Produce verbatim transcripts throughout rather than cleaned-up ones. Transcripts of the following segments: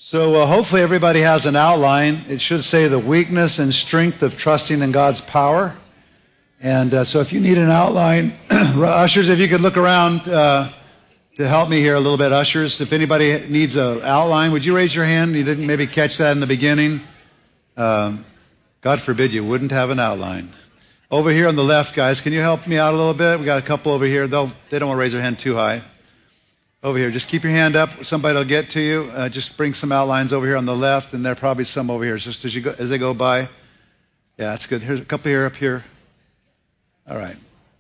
So uh, hopefully everybody has an outline. It should say the weakness and strength of trusting in God's power. And uh, so if you need an outline, ushers, if you could look around uh, to help me here a little bit, ushers. If anybody needs an outline, would you raise your hand? You didn't maybe catch that in the beginning. Um, God forbid you wouldn't have an outline. Over here on the left, guys, can you help me out a little bit? We got a couple over here. They'll, they don't want to raise their hand too high. Over here, just keep your hand up. Somebody will get to you. Uh, just bring some outlines over here on the left, and there are probably some over here, just as you go, as they go by. Yeah, that's good. Here's a couple here, up here. All right.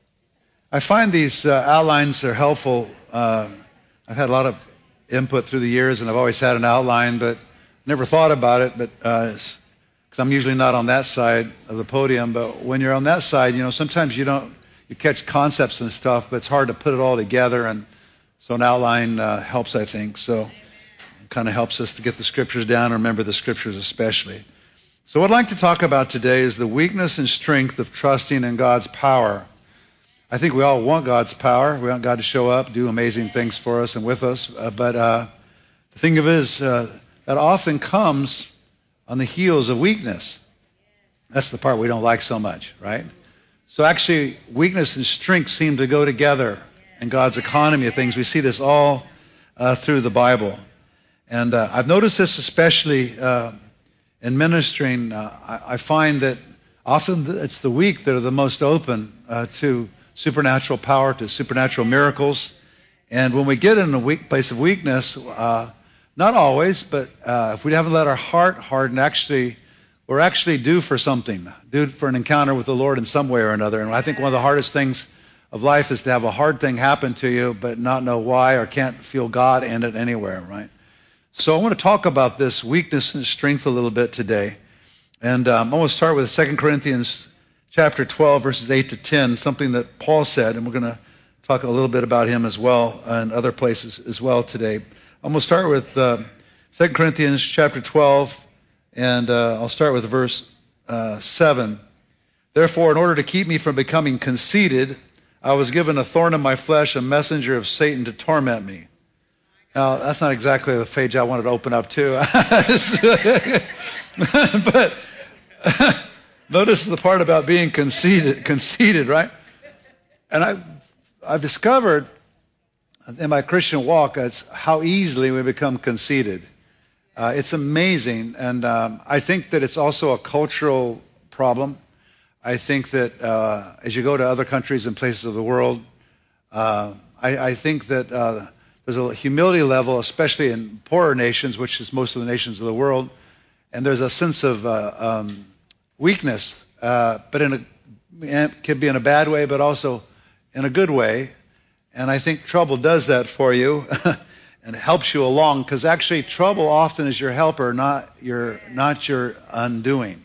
I find these uh, outlines are helpful. Uh, I've had a lot of input through the years, and I've always had an outline, but never thought about it. But because uh, I'm usually not on that side of the podium, but when you're on that side, you know, sometimes you don't you catch concepts and stuff, but it's hard to put it all together. And so an outline uh, helps, I think. So it kind of helps us to get the scriptures down and remember the scriptures especially. So what I'd like to talk about today is the weakness and strength of trusting in God's power. I think we all want God's power. We want God to show up, do amazing things for us and with us. Uh, but uh, the thing of it is uh, that often comes on the heels of weakness. That's the part we don't like so much, right? So actually, weakness and strength seem to go together in God's economy of things. We see this all uh, through the Bible. And uh, I've noticed this especially uh, in ministering. Uh, I, I find that often it's the weak that are the most open uh, to supernatural power, to supernatural miracles. And when we get in a weak place of weakness, uh, not always, but uh, if we haven't let our heart harden, actually, we're actually due for something, due for an encounter with the Lord in some way or another. And I think one of the hardest things of life is to have a hard thing happen to you, but not know why or can't feel God in it anywhere, right? So I want to talk about this weakness and strength a little bit today. And um, I'm going to start with Second Corinthians chapter twelve, verses eight to ten, something that Paul said, and we're going to talk a little bit about him as well and other places as well today. I'm going to start with uh, Second Corinthians chapter twelve, and uh, I'll start with verse uh, seven. Therefore, in order to keep me from becoming conceited, I was given a thorn in my flesh, a messenger of Satan to torment me. Now, that's not exactly the page I wanted to open up to. But notice the part about being conceited, conceited, right? And I, I've discovered in my Christian walk as how easily we become conceited. Uh, it's amazing, and um, I think that it's also a cultural problem. I think that uh, as you go to other countries and places of the world, uh, I, I think that uh, there's a humility level, especially in poorer nations, which is most of the nations of the world, and there's a sense of uh, um, weakness, uh, but in a, it can be in a bad way, but also in a good way. And I think trouble does that for you and helps you along, because actually trouble often is your helper, not your not your undoing.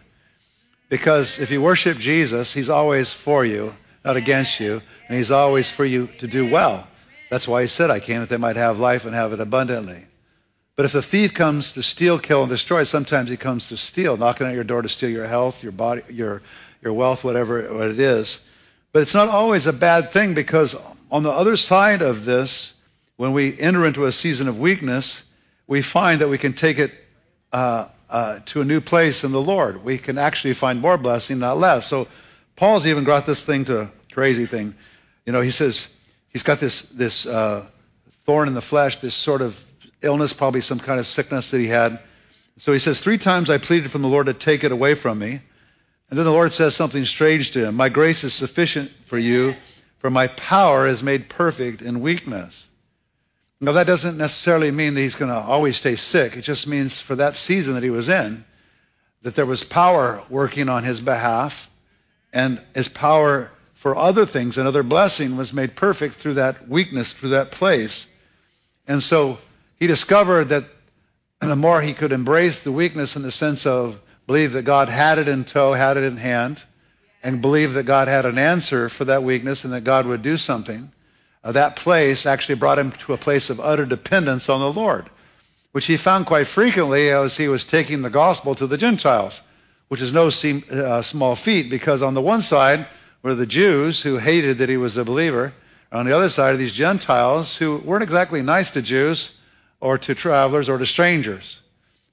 Because if you worship Jesus, he's always for you, not against you, and he's always for you to do well. That's why he said, I came that they might have life and have it abundantly. But if the thief comes to steal, kill, and destroy, sometimes he comes to steal, knocking at your door to steal your health, your body, your your wealth, whatever what it is. But it's not always a bad thing, because on the other side of this, when we enter into a season of weakness, we find that we can take it uh, Uh, to a new place in the Lord. We can actually find more blessing, not less. So Paul's even got this thing to a crazy thing. You know, he says he's got this this uh, thorn in the flesh, this sort of illness, probably some kind of sickness that he had. So he says, three times I pleaded from the Lord to take it away from me. And then the Lord says something strange to him. My grace is sufficient for you, for my power is made perfect in weakness. Now, that doesn't necessarily mean that he's going to always stay sick. It just means for that season that he was in, that there was power working on his behalf, and his power for other things and other blessing was made perfect through that weakness, through that place. And so he discovered that the more he could embrace the weakness in the sense of believe that God had it in tow, had it in hand, and believe that God had an answer for that weakness and that God would do something, Uh, that place actually brought him to a place of utter dependence on the Lord, which he found quite frequently as he was taking the gospel to the Gentiles, which is no seem, uh, small feat, because on the one side were the Jews who hated that he was a believer. On the other side are these Gentiles who weren't exactly nice to Jews or to travelers or to strangers.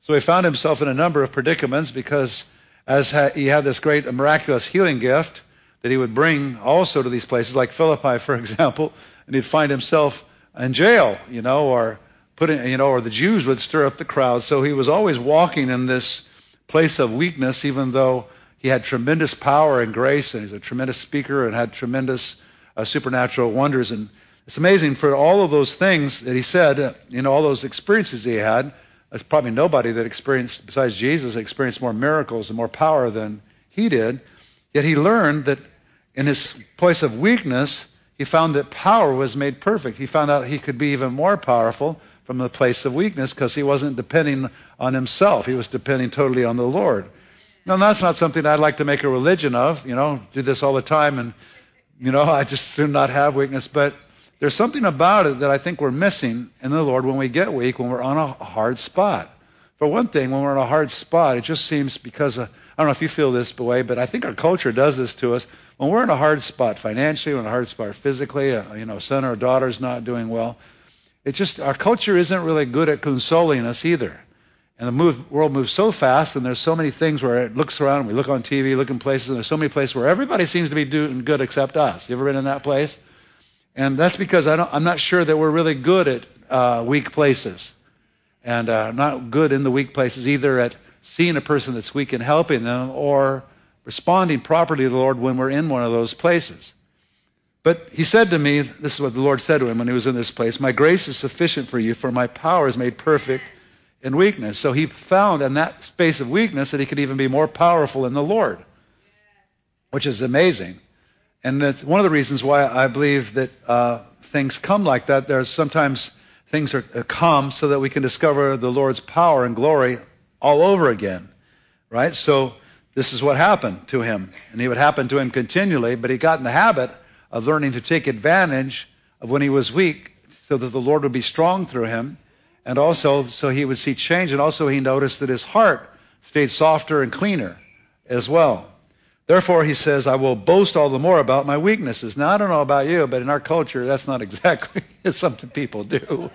So he found himself in a number of predicaments because as ha- he had this great miraculous healing gift that he would bring also to these places, like Philippi, for example, and he'd find himself in jail, you know, or put in, you know, or the Jews would stir up the crowd. So he was always walking in this place of weakness, even though he had tremendous power and grace, and he's a tremendous speaker and had tremendous uh, supernatural wonders. And it's amazing for all of those things that he said, uh, you know, all those experiences he had. There's probably nobody that experienced, besides Jesus, experienced more miracles and more power than he did. Yet he learned that in his place of weakness, he found that power was made perfect. He found out he could be even more powerful from the place of weakness because he wasn't depending on himself. He was depending totally on the Lord. Now, that's not something I'd like to make a religion of, you know, do this all the time and, you know, I just do not have weakness. But there's something about it that I think we're missing in the Lord when we get weak, when we're on a hard spot. For one thing, when we're on a hard spot, it just seems because, of, I don't know if you feel this way, but I think our culture does this to us. When we're in a hard spot financially, we're in a hard spot physically, uh, you know, son or daughter's not doing well, it just, our culture isn't really good at consoling us either. And the move, world moves so fast, and there's so many things where it looks around, and we look on T V, look in places, and there's so many places where everybody seems to be doing good except us. You ever been in that place? And that's because I don't, I'm not sure that we're really good at uh, weak places. And uh, not good in the weak places either at seeing a person that's weak and helping them or responding properly to the Lord when we're in one of those places. But he said to me, this is what the Lord said to him when he was in this place, my grace is sufficient for you, for my power is made perfect in weakness. So he found in that space of weakness that he could even be more powerful in the Lord, which is amazing. And that's one of the reasons why I believe that uh, things come like that. There's sometimes things are uh, come so that we can discover the Lord's power and glory all over again, right? So this is what happened to him. And it would happen to him continually, but he got in the habit of learning to take advantage of when he was weak so that the Lord would be strong through him. And also so he would see change. And also he noticed that his heart stayed softer and cleaner as well. Therefore, he says, I will boast all the more about my weaknesses. Now, I don't know about you, but in our culture, that's not exactly something people do.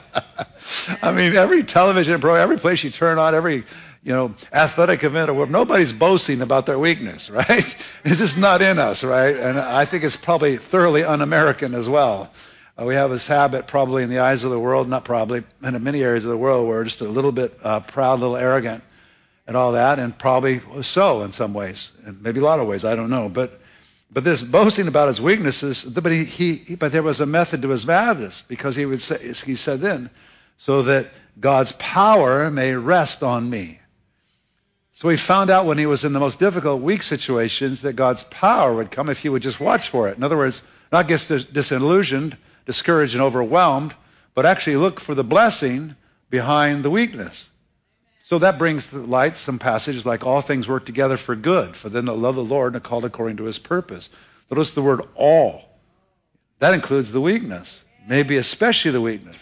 I mean, every television program, every place you turn on, every, you know, athletic event or whatever, nobody's boasting about their weakness, right? It's just not in us, right? And I think it's probably thoroughly un-American as well. Uh, we have this habit probably in the eyes of the world, not probably, and in many areas of the world, we're just a little bit uh, proud, a little arrogant. And all that, and probably so in some ways, and maybe a lot of ways, I don't know. But but this boasting about his weaknesses, but he, he but there was a method to his madness, because he would say, he said then, so that God's power may rest on me. So he found out when he was in the most difficult, weak situations that God's power would come if he would just watch for it. In other words, not get disillusioned, discouraged, and overwhelmed, but actually look for the blessing behind the weakness. So that brings to light some passages like all things work together for good, for them that love the Lord and are called according to his purpose. Notice the word all. That includes the weakness, maybe especially the weakness.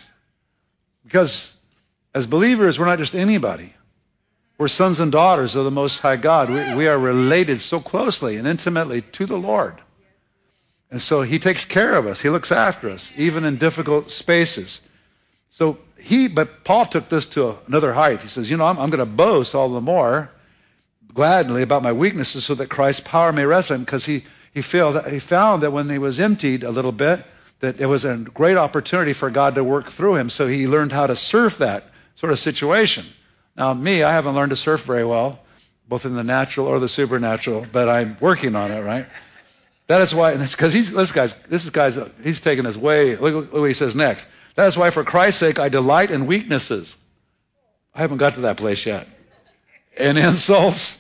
Because as believers, we're not just anybody. We're sons and daughters of the Most High God. We, we are related so closely and intimately to the Lord. And so he takes care of us. He looks after us, even in difficult spaces. So he, but Paul took this to another height. He says, you know, I'm, I'm going to boast all the more gladly about my weaknesses so that Christ's power may rest on him, because he, he, felt, he found that when he was emptied a little bit, that it was a great opportunity for God to work through him. So he learned how to surf that sort of situation. Now, me, I haven't learned to surf very well, both in the natural or the supernatural, but I'm working on it, right? That is why, because he's this guy's, this guy's, he's taking us way, look, look what he says next. That is why, for Christ's sake, I delight in weaknesses. I haven't got to that place yet. In insults,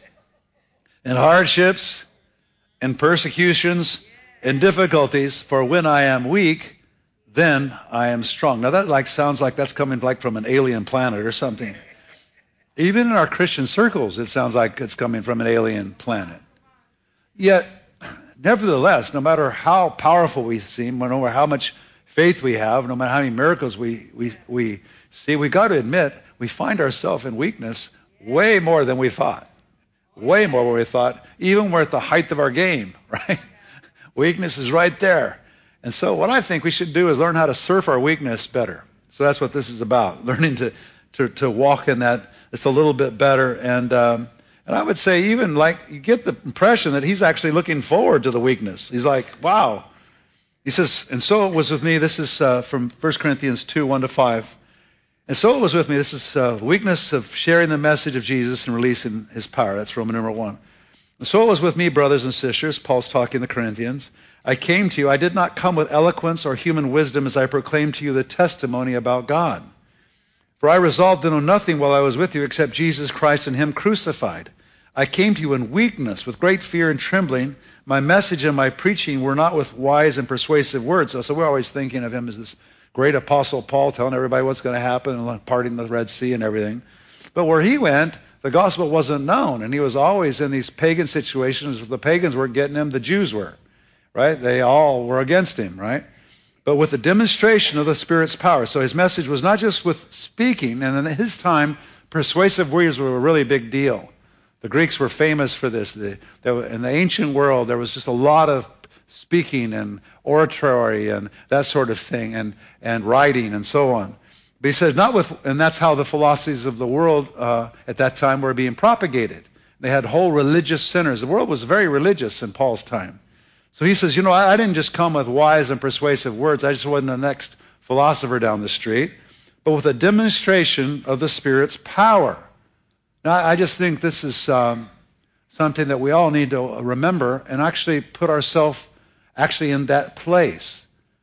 in hardships, in persecutions, in difficulties. For when I am weak, then I am strong. Now that like sounds like that's coming like from an alien planet or something. Even in our Christian circles, it sounds like it's coming from an alien planet. Yet, nevertheless, no matter how powerful we seem, no matter how much faith we have, no matter how many miracles we, we, we see, we've got to admit we find ourselves in weakness way more than we thought. Way more than we thought. Even we're at the height of our game, right? Weakness is right there. And so what I think we should do is learn how to surf our weakness better. So that's what this is about, learning to, to, to walk in that it's a little bit better. And um, and I would say even like you get the impression that he's actually looking forward to the weakness. He's like, wow. He says, and so it was with me. This is uh, from First Corinthians two, one to five. And so it was with me. This is uh, the weakness of sharing the message of Jesus and releasing his power. That's Roman number one. And so it was with me, brothers and sisters. Paul's talking to the Corinthians. I came to you. I did not come with eloquence or human wisdom as I proclaimed to you the testimony about God. For I resolved to know nothing while I was with you except Jesus Christ and him crucified. I came to you in weakness, with great fear and trembling. My message and my preaching were not with wise and persuasive words. So, so we're always thinking of him as this great apostle Paul telling everybody what's going to happen and parting the Red Sea and everything. But where he went, the gospel wasn't known, and he was always in these pagan situations. If the pagans weren't getting him, the Jews were, right? They all were against him, right? But with the demonstration of the Spirit's power. So his message was not just with speaking, and in his time, persuasive words were a really big deal. The Greeks were famous for this. The, there, in the ancient world, there was just a lot of speaking and oratory and that sort of thing, and, and writing and so on. But he says, not with, and that's how the philosophies of the world uh, at that time were being propagated. They had whole religious centers. The world was very religious in Paul's time. So he says, you know, I, I didn't just come with wise and persuasive words. I just wasn't the next philosopher down the street, but with a demonstration of the Spirit's power. Now, I just think this is um, something that we all need to remember and actually put ourselves actually in that place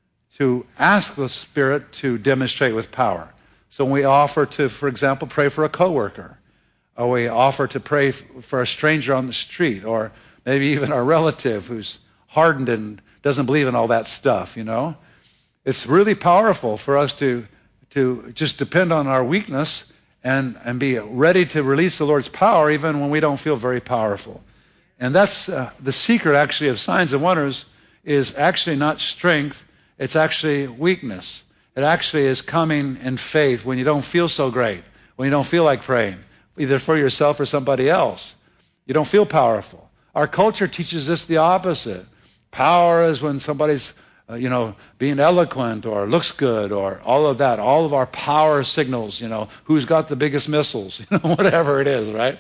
to ask the Spirit to demonstrate with power. So when we offer to, for example, pray for a coworker, or we offer to pray for a stranger on the street, or maybe even our relative who's hardened and doesn't believe in all that stuff, you know, it's really powerful for us to to just depend on our weakness and, and be ready to release the Lord's power even when we don't feel very powerful. And that's uh, the secret actually of signs and wonders is actually not strength. It's actually weakness. It actually is coming in faith when you don't feel so great, when you don't feel like praying, either for yourself or somebody else. You don't feel powerful. Our culture teaches us the opposite. Power is when somebody's, uh, you know, being eloquent or looks good or all of that. All of our power signals, you know, who's got the biggest missiles, you know, whatever it is, right?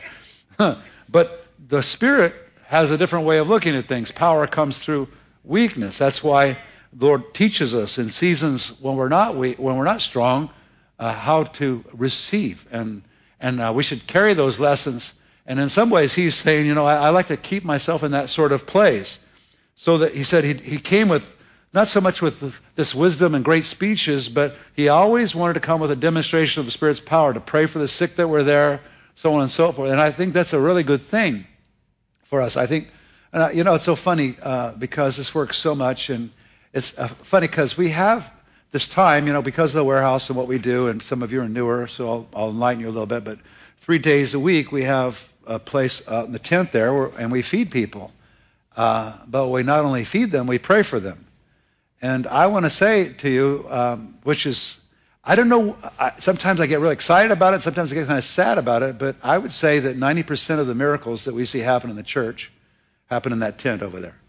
But the Spirit has a different way of looking at things. Power comes through weakness. That's why the Lord teaches us in seasons when we're not weak, when we're not strong, uh, how to receive, and and uh, we should carry those lessons. And in some ways, he's saying, you know, I, I like to keep myself in that sort of place. So that he said he he came with not so much with this wisdom and great speeches, but he always wanted to come with a demonstration of the Spirit's power to pray for the sick that were there, so on and so forth. And I think that's a really good thing for us. I think, and I, you know, it's so funny uh, because this works so much. And it's uh, funny because we have this time, you know, because of the warehouse and what we do, and some of you are newer, so I'll, I'll enlighten you a little bit, but three days a week we have a place out in the tent there where, and we feed people. Uh, but we not only feed them, we pray for them. And I want to say to you, um, which is, I don't know, I, sometimes I get really excited about it, sometimes I get kind of sad about it, but I would say that ninety percent of the miracles that we see happen in the church happen in that tent over there.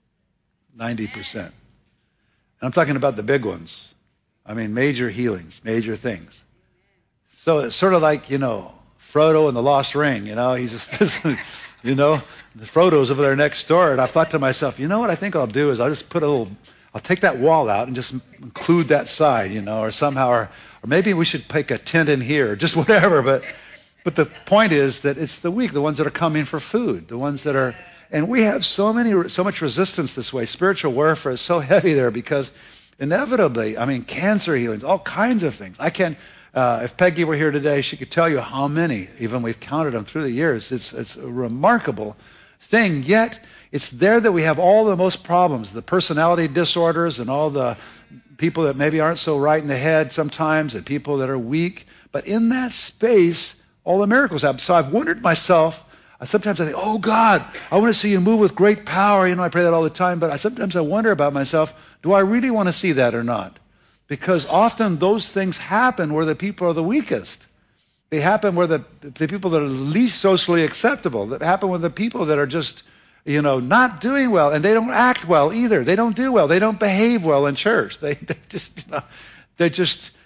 ninety percent. And I'm talking about the big ones. I mean, major healings, major things. So it's sort of like, you know, Frodo and the Lost Ring, you know, he's just, you know, Frodo's over there next door. And I thought to myself, you know what I think I'll do is I'll just put a little, I'll take that wall out and just include that side, you know, or somehow, or, or maybe we should pick a tent in here, just whatever. But, but the point is that it's the weak, the ones that are coming for food, the ones that are, and we have so many, so much resistance this way. Spiritual warfare is so heavy there because inevitably, I mean, cancer healings, all kinds of things. I can, uh, if Peggy were here today, she could tell you how many, even we've counted them through the years. It's, it's a remarkable thing. Yet, it's there that we have all the most problems, the personality disorders and all the people that maybe aren't so right in the head sometimes, and people that are weak. But in that space, all the miracles happen. So I've wondered myself, sometimes I think, oh God, I want to see you move with great power. You know, I pray that all the time. But I, sometimes I wonder about myself, do I really want to see that or not? Because often those things happen where the people are the weakest. They happen where the, the people that are least socially acceptable. That happen with the people that are just, you know, not doing well. And they don't act well either. They don't do well. They don't behave well in church. They, they just, you know, they're just,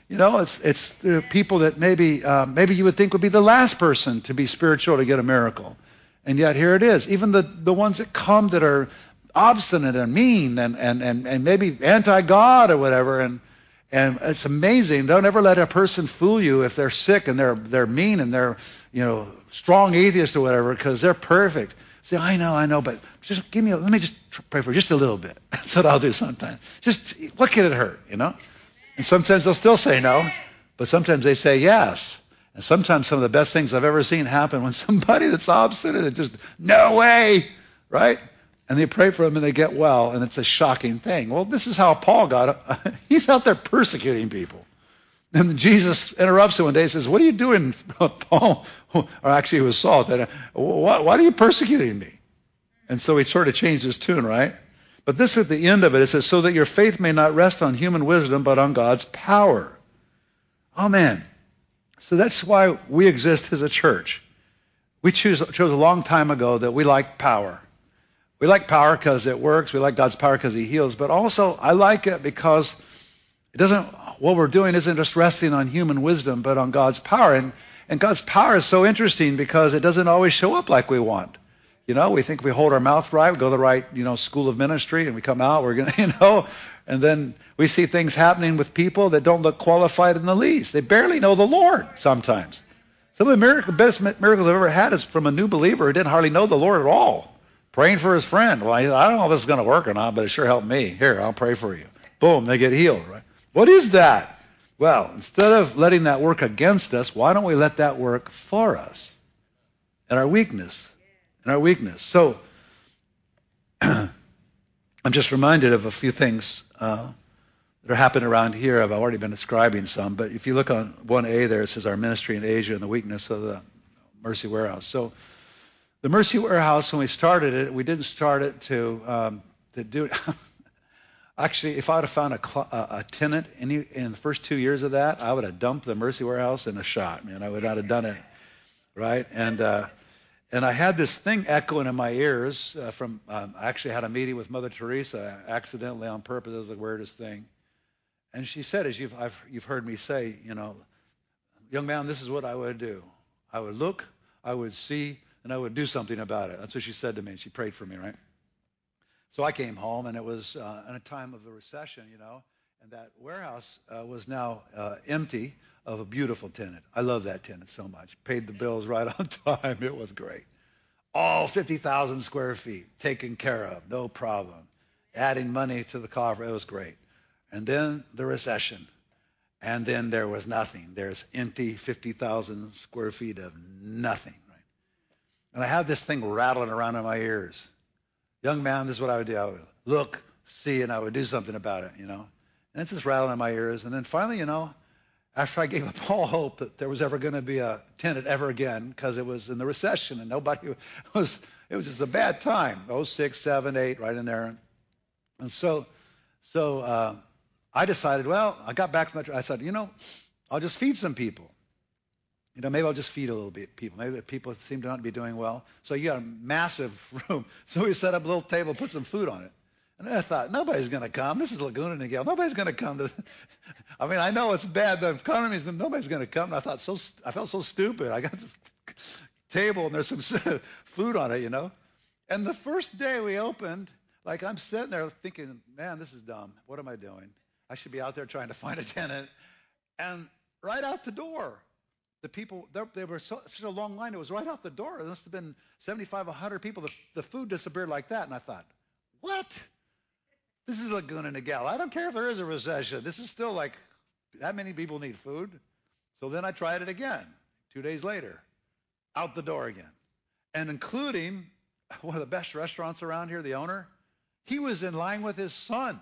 You know, it's it's the people that maybe uh, maybe you would think would be the last person to be spiritual to get a miracle, and yet here it is. Even the the ones that come that are obstinate and mean and and and, and maybe anti-God or whatever, and and it's amazing. Don't ever let a person fool you if they're sick and they're they're mean and they're you know strong atheists or whatever, because they're perfect. Say, I know, I know, but just give me a, let me just pray for just a little bit. That's what I'll do sometimes. Just what can it hurt, you know? And sometimes they'll still say no, but sometimes they say yes. And sometimes some of the best things I've ever seen happen when somebody that's obstinate and just, no way, right? And they pray for them and they get well, and it's a shocking thing. Well, this is how Paul got it. He's out there persecuting people. And Jesus interrupts him one day and says, what are you doing, Paul? Or actually it was Saul. That, why, why are you persecuting me? And so he sort of changed his tune, right? But this at the end of it, it says, so that your faith may not rest on human wisdom, but on God's power. Oh, man. So that's why we exist as a church. We choose, chose a long time ago that we like power. We like power because it works. We like God's power because he heals. But also, I like it because it doesn't, what we're doing isn't just resting on human wisdom, but on God's power. And, and God's power is so interesting because it doesn't always show up like we want. You know, we think if we hold our mouth right, we go to the right, you know, school of ministry, and we come out, we're going to, you know, and then we see things happening with people that don't look qualified in the least. They barely know the Lord sometimes. Some of the miracle, best miracles I've ever had is from a new believer who didn't hardly know the Lord at all, praying for his friend. Well, I, I don't know if this is going to work or not, but it sure helped me. Here, I'll pray for you. Boom, they get healed, right? What is that? Well, instead of letting that work against us, why don't we let that work for us in our weakness? In our weakness. So I'm just reminded of a few things uh, that are happening around here. I've already been describing some, but if you look on one A there, it says our ministry in Asia and the weakness of the Mercy Warehouse. So the Mercy Warehouse, when we started it, we didn't start it to um, to do it. Actually, if I would have found a, cl- a tenant in, in the first two years of that, I would have dumped the Mercy Warehouse in a shot, man. I would not have done it, right? And uh, and I had this thing echoing in my ears uh, from, um, I actually had a meeting with Mother Teresa accidentally on purpose. It was the weirdest thing. And she said, as you've, I've, you've heard me say, you know, young man, this is what I would do. I would look, I would see, and I would do something about it. That's what she said to me. She prayed for me, right? So I came home, and it was uh, in a time of the recession, you know, and that warehouse uh, was now uh, empty of a beautiful tenant. I love that tenant so much. Paid the bills right on time. It was great. All fifty thousand square feet taken care of, no problem. Adding money to the coffer, it was great. And then the recession, and then there was nothing. There's empty fifty thousand square feet of nothing, right? And I have this thing rattling around in my ears. Young man, this is what I would do. I would look, see, and I would do something about it, you know. And it's just rattling in my ears. And then finally, you know, after I gave up all hope that there was ever going to be a tenant ever again, because it was in the recession and nobody was, it was just a bad time. oh six, seven, eight, right in there. And so, so uh, I decided, well, I got back from that. I said, you know, I'll just feed some people. You know, maybe I'll just feed a little bit people. Maybe the people seem to not be doing well. So you got a massive room. So we set up a little table, put some food on it. And then I thought, nobody's going to come. This is Laguna Niguel. Nobody's going to come to. I mean, I know it's bad. The economy is. Nobody's going to come. And I thought so. I felt so stupid. I got this table and there's some food on it, you know. And the first day we opened, like I'm sitting there thinking, man, this is dumb. What am I doing? I should be out there trying to find a tenant. And right out the door, the people, they were so, such a long line. It was right out the door. It must have been seventy-five, one hundred people. The, the food disappeared like that. And I thought, what? This is Laguna Niguel. I don't care if there is a recession. This is still like, that many people need food. So then I tried it again, two days later, out the door again. And including one of the best restaurants around here, the owner, he was in line with his son.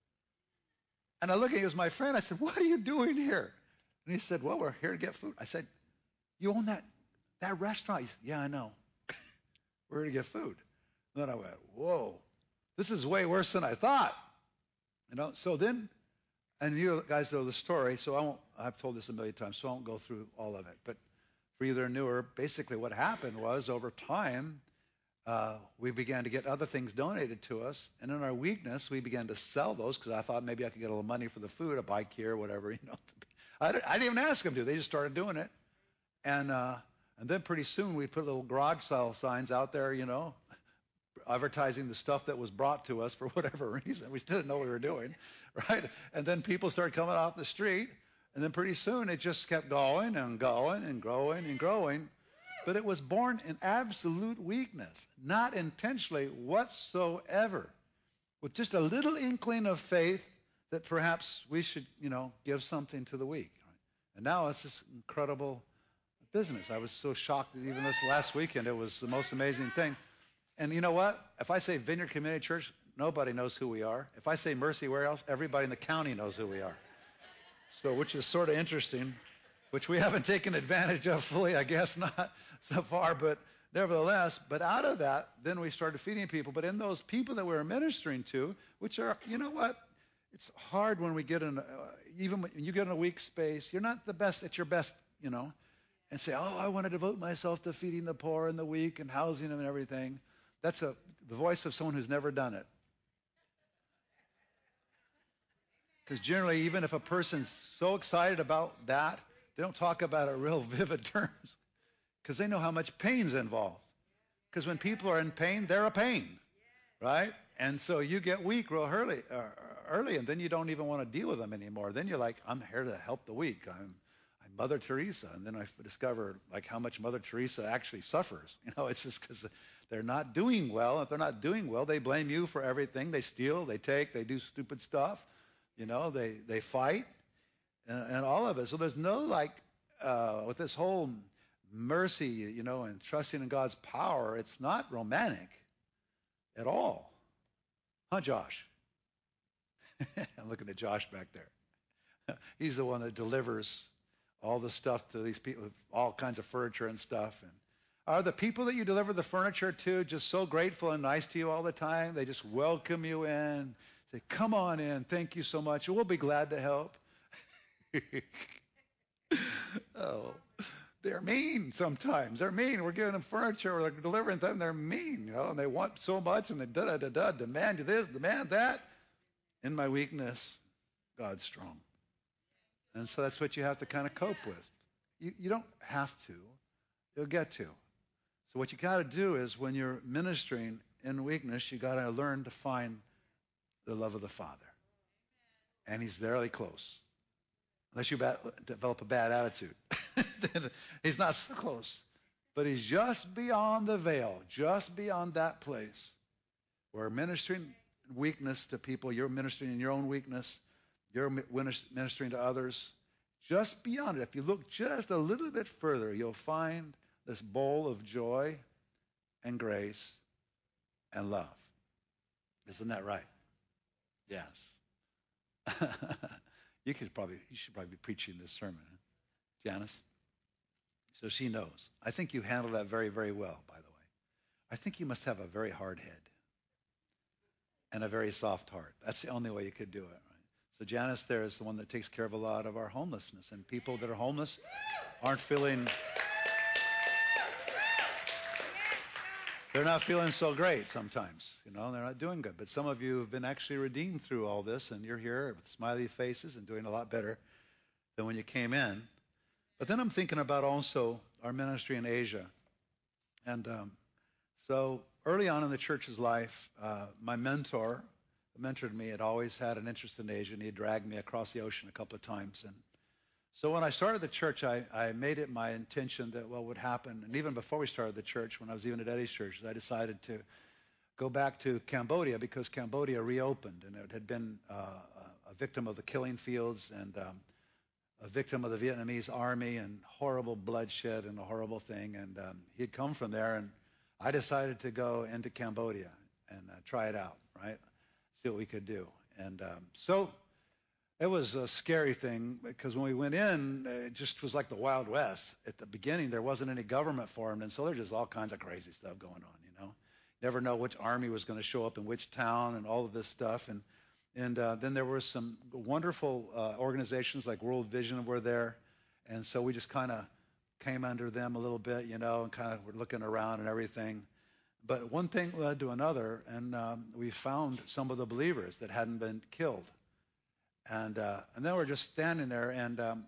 And I look at him, he was my friend. I said, what are you doing here? And he said, well, we're here to get food. I said, you own that that restaurant? He said, yeah, I know. We're here to get food. And then I went, whoa, this is way worse than I thought. You know, so then, and you guys know the story, so I won't, I've told this a million times, so I won't go through all of it. But for you that are newer, basically what happened was over time, uh, we began to get other things donated to us. And in our weakness, we began to sell those because I thought maybe I could get a little money for the food, a bike here, whatever, you know. I didn't, I didn't even ask them to. They just started doing it. And uh, and then pretty soon we put little garage sale signs out there, you know, advertising the stuff that was brought to us for whatever reason. We still didn't know what we were doing, right? And then people started coming off the street, and then pretty soon it just kept going and going and growing and growing. But it was born in absolute weakness, not intentionally whatsoever, with just a little inkling of faith that perhaps we should, you know, give something to the weak. Right? And now it's this incredible business. I was so shocked that even this last weekend, it was the most amazing thing. And you know what? If I say Vineyard Community Church, nobody knows who we are. If I say Mercy Warehouse, everybody in the county knows who we are. So, which is sort of interesting, which we haven't taken advantage of fully, I guess not so far, but nevertheless, but out of that, then we started feeding people. But in those people that we were ministering to, which are, you know what? It's hard when we get in, uh, even when you get in a weak space, you're not the best at your best, you know, and say, oh, I want to devote myself to feeding the poor and the weak and housing them and everything. That's a, the voice of someone who's never done it. Because generally, even if a person's so excited about that, they don't talk about it in real vivid terms because they know how much pain's involved. Because when people are in pain, they're a pain, right? And so you get weak real early, uh, early, and then you don't even want to deal with them anymore. Then you're like, I'm here to help the weak. I'm, I'm Mother Teresa. And then I discover like how much Mother Teresa actually suffers. You know, it's just because they're not doing well. If they're not doing well, they blame you for everything. They steal, they take, they do stupid stuff. You know, they, they fight and, and all of it. So there's no like, uh, with this whole mercy, you know, and trusting in God's power, it's not romantic at all. Huh, Josh? I'm looking at Josh back there. He's the one that delivers all the stuff to these people, all kinds of furniture and stuff. And are the people that you deliver the furniture to just so grateful and nice to you all the time? They just welcome you in, say, come on in, thank you so much, we'll be glad to help. Oh, they're mean sometimes. They're mean. We're giving them furniture or they're delivering them. They're mean, you know, and they want so much and they da-da-da-da, demand this, demand that. In my weakness, God's strong. And so that's what you have to kind of cope with. You, you don't have to. You'll get to. So what you got to do is when you're ministering in weakness, you got to learn to find the love of the Father. And he's very close. Unless you bad, develop a bad attitude. Then he's not so close. But he's just beyond the veil, just beyond that place where ministering weakness to people, you're ministering in your own weakness, you're ministering to others. Just beyond it, if you look just a little bit further, you'll find this bowl of joy and grace and love. Isn't that right? Yes. you could probably, you should probably be preaching this sermon, huh? Janice. So she knows. I think you handle that very, very well, by the way. I think you must have a very hard head and a very soft heart. That's the only way you could do it, right? So Janice there is the one that takes care of a lot of our homelessness. And people that are homeless aren't feeling, they're not feeling so great sometimes. You know, they're not doing good. But some of you have been actually redeemed through all this, and you're here with smiley faces and doing a lot better than when you came in. But then I'm thinking about also our ministry in Asia. And um, so early on in the church's life, uh, my mentor, who mentored me, had always had an interest in Asia, and he dragged me across the ocean a couple of times. And so when I started the church, I, I made it my intention that what would happen, and even before we started the church, when I was even at Eddie's church, I decided to go back to Cambodia because Cambodia reopened, and it had been uh, a victim of the killing fields and um, a victim of the Vietnamese army and horrible bloodshed and a horrible thing. And um, he had come from there, and I decided to go into Cambodia and uh, try it out, right? See what we could do. And um, so it was a scary thing because when we went in, it just was like the Wild West. At the beginning, there wasn't any government formed, and so there's just all kinds of crazy stuff going on, you know. Never know which army was going to show up in which town and all of this stuff. And And uh, then there were some wonderful uh, organizations like World Vision were there. And so we just kind of came under them a little bit, you know, and kind of were looking around and everything. But one thing led to another, and um, we found some of the believers that hadn't been killed. And uh, and then we're just standing there, and um,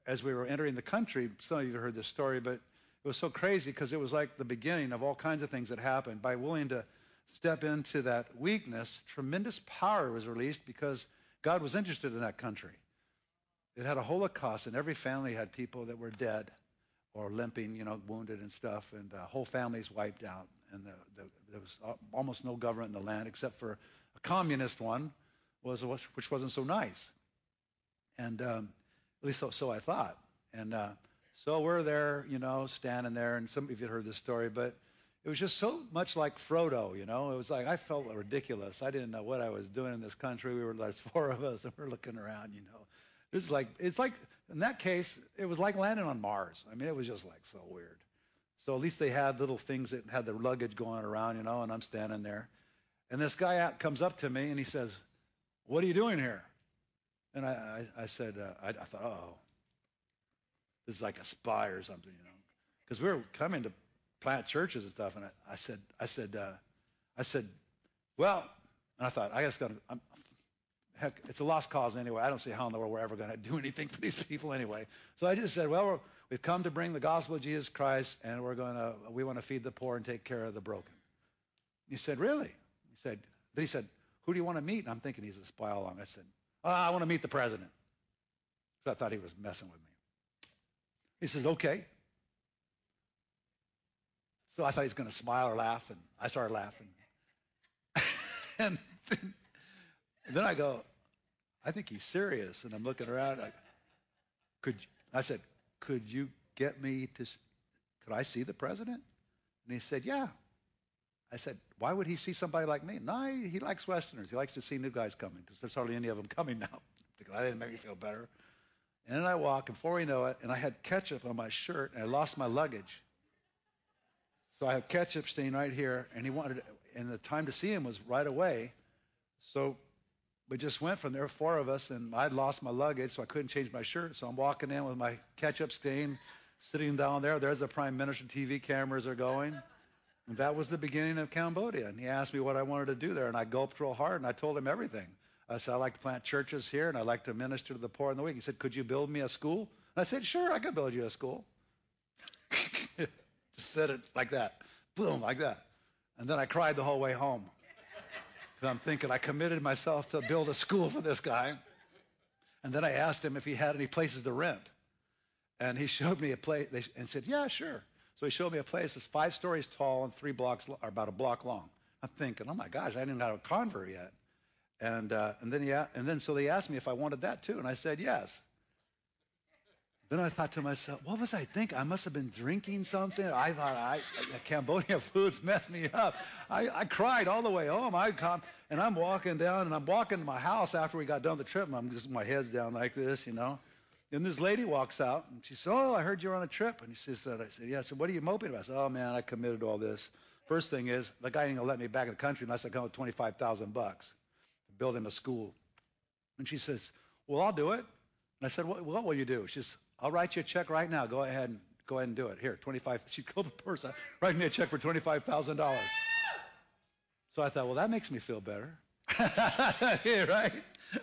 as we were entering the country, some of you have heard this story, but it was so crazy because it was like the beginning of all kinds of things that happened. By willing to step into that weakness, tremendous power was released because God was interested in that country. It had a Holocaust, and every family had people that were dead or limping, you know, wounded and stuff, and uh, whole families wiped out. And the, the, there was almost no government in the land except for a communist one, was which wasn't so nice. And um, at least so, so I thought. And uh, so we're there, you know, standing there, and some of you have heard this story, but it was just so much like Frodo, you know. It was like I felt ridiculous. I didn't know what I was doing in this country. We were, there's four of us, and we're looking around, you know. This is like, it's like, in that case, it was like landing on Mars. I mean, it was just like so weird. So at least they had little things that had their luggage going around, you know, and I'm standing there. And this guy out comes up to me, and he says, "What are you doing here?" And I, I, I said, uh, I, I thought, oh, this is like a spy or something, you know, because we were coming to plant churches and stuff. And I, I said, I said, uh, I said, well, and I thought, I just got to, heck, it's a lost cause anyway. I don't see how in the world we're ever going to do anything for these people anyway. So I just said, well, we're, we've come to bring the gospel of Jesus Christ, and we're going to, we want to feed the poor and take care of the broken. He said, really? He said, then he said, who do you want to meet? And I'm thinking he's a spy all along. I said, oh, I want to meet the president. So I thought he was messing with me. He says, okay. So I thought he was going to smile or laugh, and I started laughing. and, then, and then I go, I think he's serious. And I'm looking around. I, could I said, could you get me to, could I see the president? And he said, yeah. I said, why would he see somebody like me? No, he, he likes Westerners. He likes to see new guys coming because there's hardly any of them coming now. Because I didn't make me feel better. And then I walk, and before we know it, and I had ketchup on my shirt, and I lost my luggage. So I have ketchup stain right here, and he wanted, and the time to see him was right away. So we just went from there, four of us, and I'd lost my luggage, so I couldn't change my shirt. So I'm walking in with my ketchup stain, sitting down there. There's the prime minister. T V cameras are going. And that was the beginning of Cambodia. And he asked me what I wanted to do there, and I gulped real hard, and I told him everything. I said, I like to plant churches here, and I like to minister to the poor and the weak. He said, could you build me a school? And I said, sure, I could build you a school. Just said it like that. Boom, like that. And then I cried the whole way home. Because I'm thinking I committed myself to build a school for this guy. And then I asked him if he had any places to rent. And he showed me a place and said, yeah, sure. So he showed me a place that's five stories tall and three blocks, or about a block long. I'm thinking, oh my gosh, I didn't have a convert yet. And uh, and then he, and then so they asked me if I wanted that too, and I said yes. Then I thought to myself, what was I thinking? I must have been drinking something. I thought I, I Cambodia foods messed me up. I, I cried all the way home. I come and I'm walking down, and I'm walking to my house after we got done the trip, and I'm just my head's down like this, you know. And this lady walks out, and she said, oh, I heard you were on a trip. And she said, I said, yeah. I said, what are you moping about? I said, oh, man, I committed all this. First thing is, the guy ain't going to let me back in the country unless I come with twenty-five thousand bucks to build him a school. And she says, well, I'll do it. And I said, what, what will you do? She says, I'll write you a check right now. Go ahead and go ahead and do it. Here, twenty-five. She called the person, write me a check for twenty-five thousand dollars. So I thought, well, that makes me feel better. Yeah, right?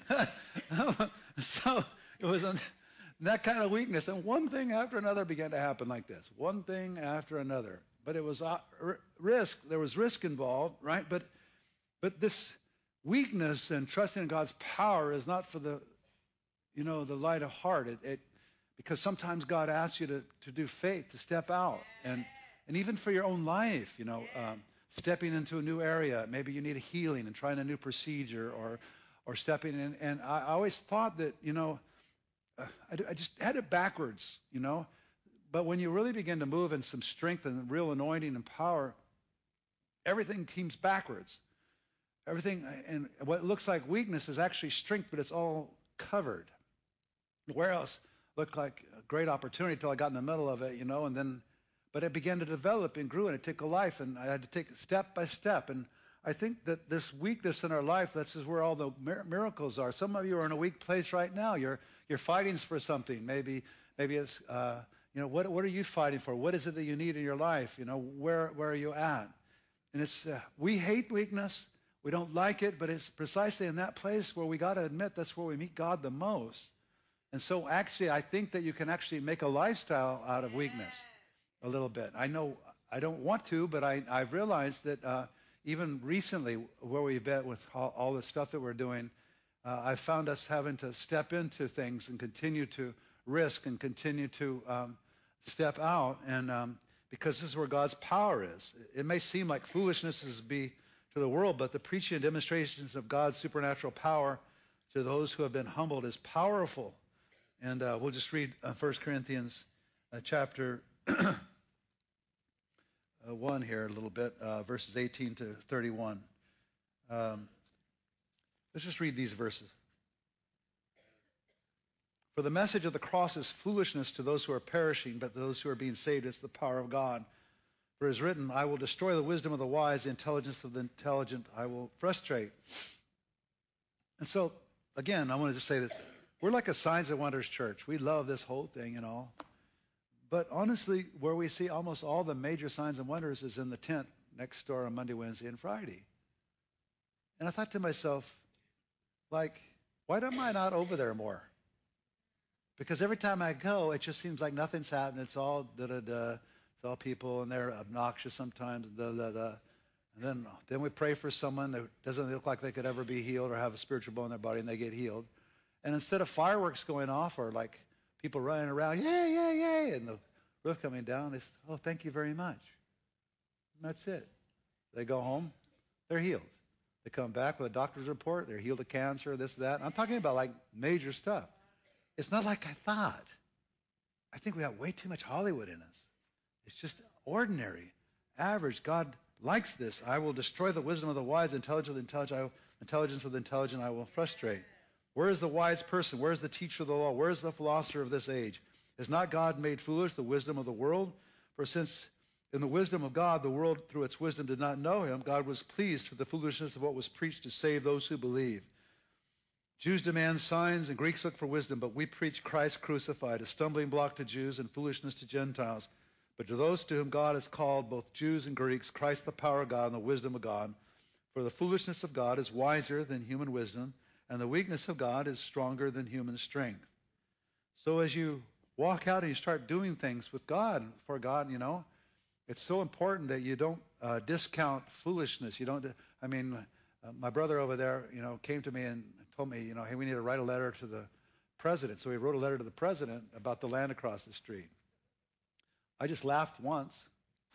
So it was a, that kind of weakness. And one thing after another began to happen like this. One thing after another. But it was uh, risk. There was risk involved, right? But but this weakness and trusting in God's power is not for the, you know, the light of heart. It, it because sometimes God asks you to, to do faith, to step out, and and even for your own life, you know, um, stepping into a new area. Maybe you need a healing and trying a new procedure, or or stepping in. And I always thought that, you know, uh, I, I just had it backwards, you know. But when you really begin to move in some strength and real anointing and power, everything comes backwards. Everything, and what looks like weakness is actually strength, but it's all covered. Where else looked like a great opportunity until I got in the middle of it, you know, and then, but it began to develop and grew, and it took a life, and I had to take it step by step. And I think that this weakness in our life, this is where all the miracles are. Some of you are in a weak place right now. You're you're fighting for something. Maybe maybe it's uh, you know, what what are you fighting for? What is it that you need in your life? You know, where where are you at? And it's uh, we hate weakness. We don't like it, but it's precisely in that place where we got to admit that's where we meet God the most. And so actually, I think that you can actually make a lifestyle out of weakness a little bit. I know I don't want to, but I, I've realized that uh, even recently, where we've been with all, all the stuff that we're doing, uh, I've found us having to step into things and continue to risk and continue to um, step out. And um, because this is where God's power is. It may seem like foolishness is be to the world, but the preaching and demonstrations of God's supernatural power to those who have been humbled is powerful. And uh, we'll just read uh, First Corinthians uh, chapter uh, one here a little bit, uh, verses eighteen to thirty-one. Um, let's just read these verses. For the message of the cross is foolishness to those who are perishing, but to those who are being saved, it's the power of God. For it is written, I will destroy the wisdom of the wise, the intelligence of the intelligent I will frustrate. And so, again, I want to just say this. We're like a Signs and Wonders church. We love this whole thing and all. But honestly, where we see almost all the major signs and wonders is in the tent next door on Monday, Wednesday, and Friday. And I thought to myself, like, why am I not over there more? Because every time I go, it just seems like nothing's happening. It's all da-da-da. It's all people, and they're obnoxious sometimes, da-da-da. And then, then we pray for someone that doesn't look like they could ever be healed or have a spiritual bone in their body, and they get healed. And instead of fireworks going off or like people running around, yay, yay, yay, and the roof coming down, they say, oh, thank you very much. And that's it. They go home, they're healed. They come back with a doctor's report, they're healed of cancer, this, that. I'm talking about like major stuff. It's not like I thought. I think we have way too much Hollywood in us. It's just ordinary, average. God likes this. I will destroy the wisdom of the wise, intelligence of the intelligent, I will, intelligence of the intelligent I will frustrate. Where is the wise person? Where is the teacher of the law? Where is the philosopher of this age? Is not God made foolish the wisdom of the world? For since in the wisdom of God, the world through its wisdom did not know him, God was pleased with the foolishness of what was preached to save those who believe. Jews demand signs and Greeks look for wisdom, but we preach Christ crucified, a stumbling block to Jews and foolishness to Gentiles. But to those to whom God has called, both Jews and Greeks, Christ the power of God and the wisdom of God. For the foolishness of God is wiser than human wisdom, and the weakness of God is stronger than human strength. So as you walk out and you start doing things with God, for God, you know, it's so important that you don't uh, discount foolishness. You don't, I mean, uh, my brother over there, you know, came to me and told me, you know, hey, we need to write a letter to the president. So he wrote a letter to the president about the land across the street. I just laughed once,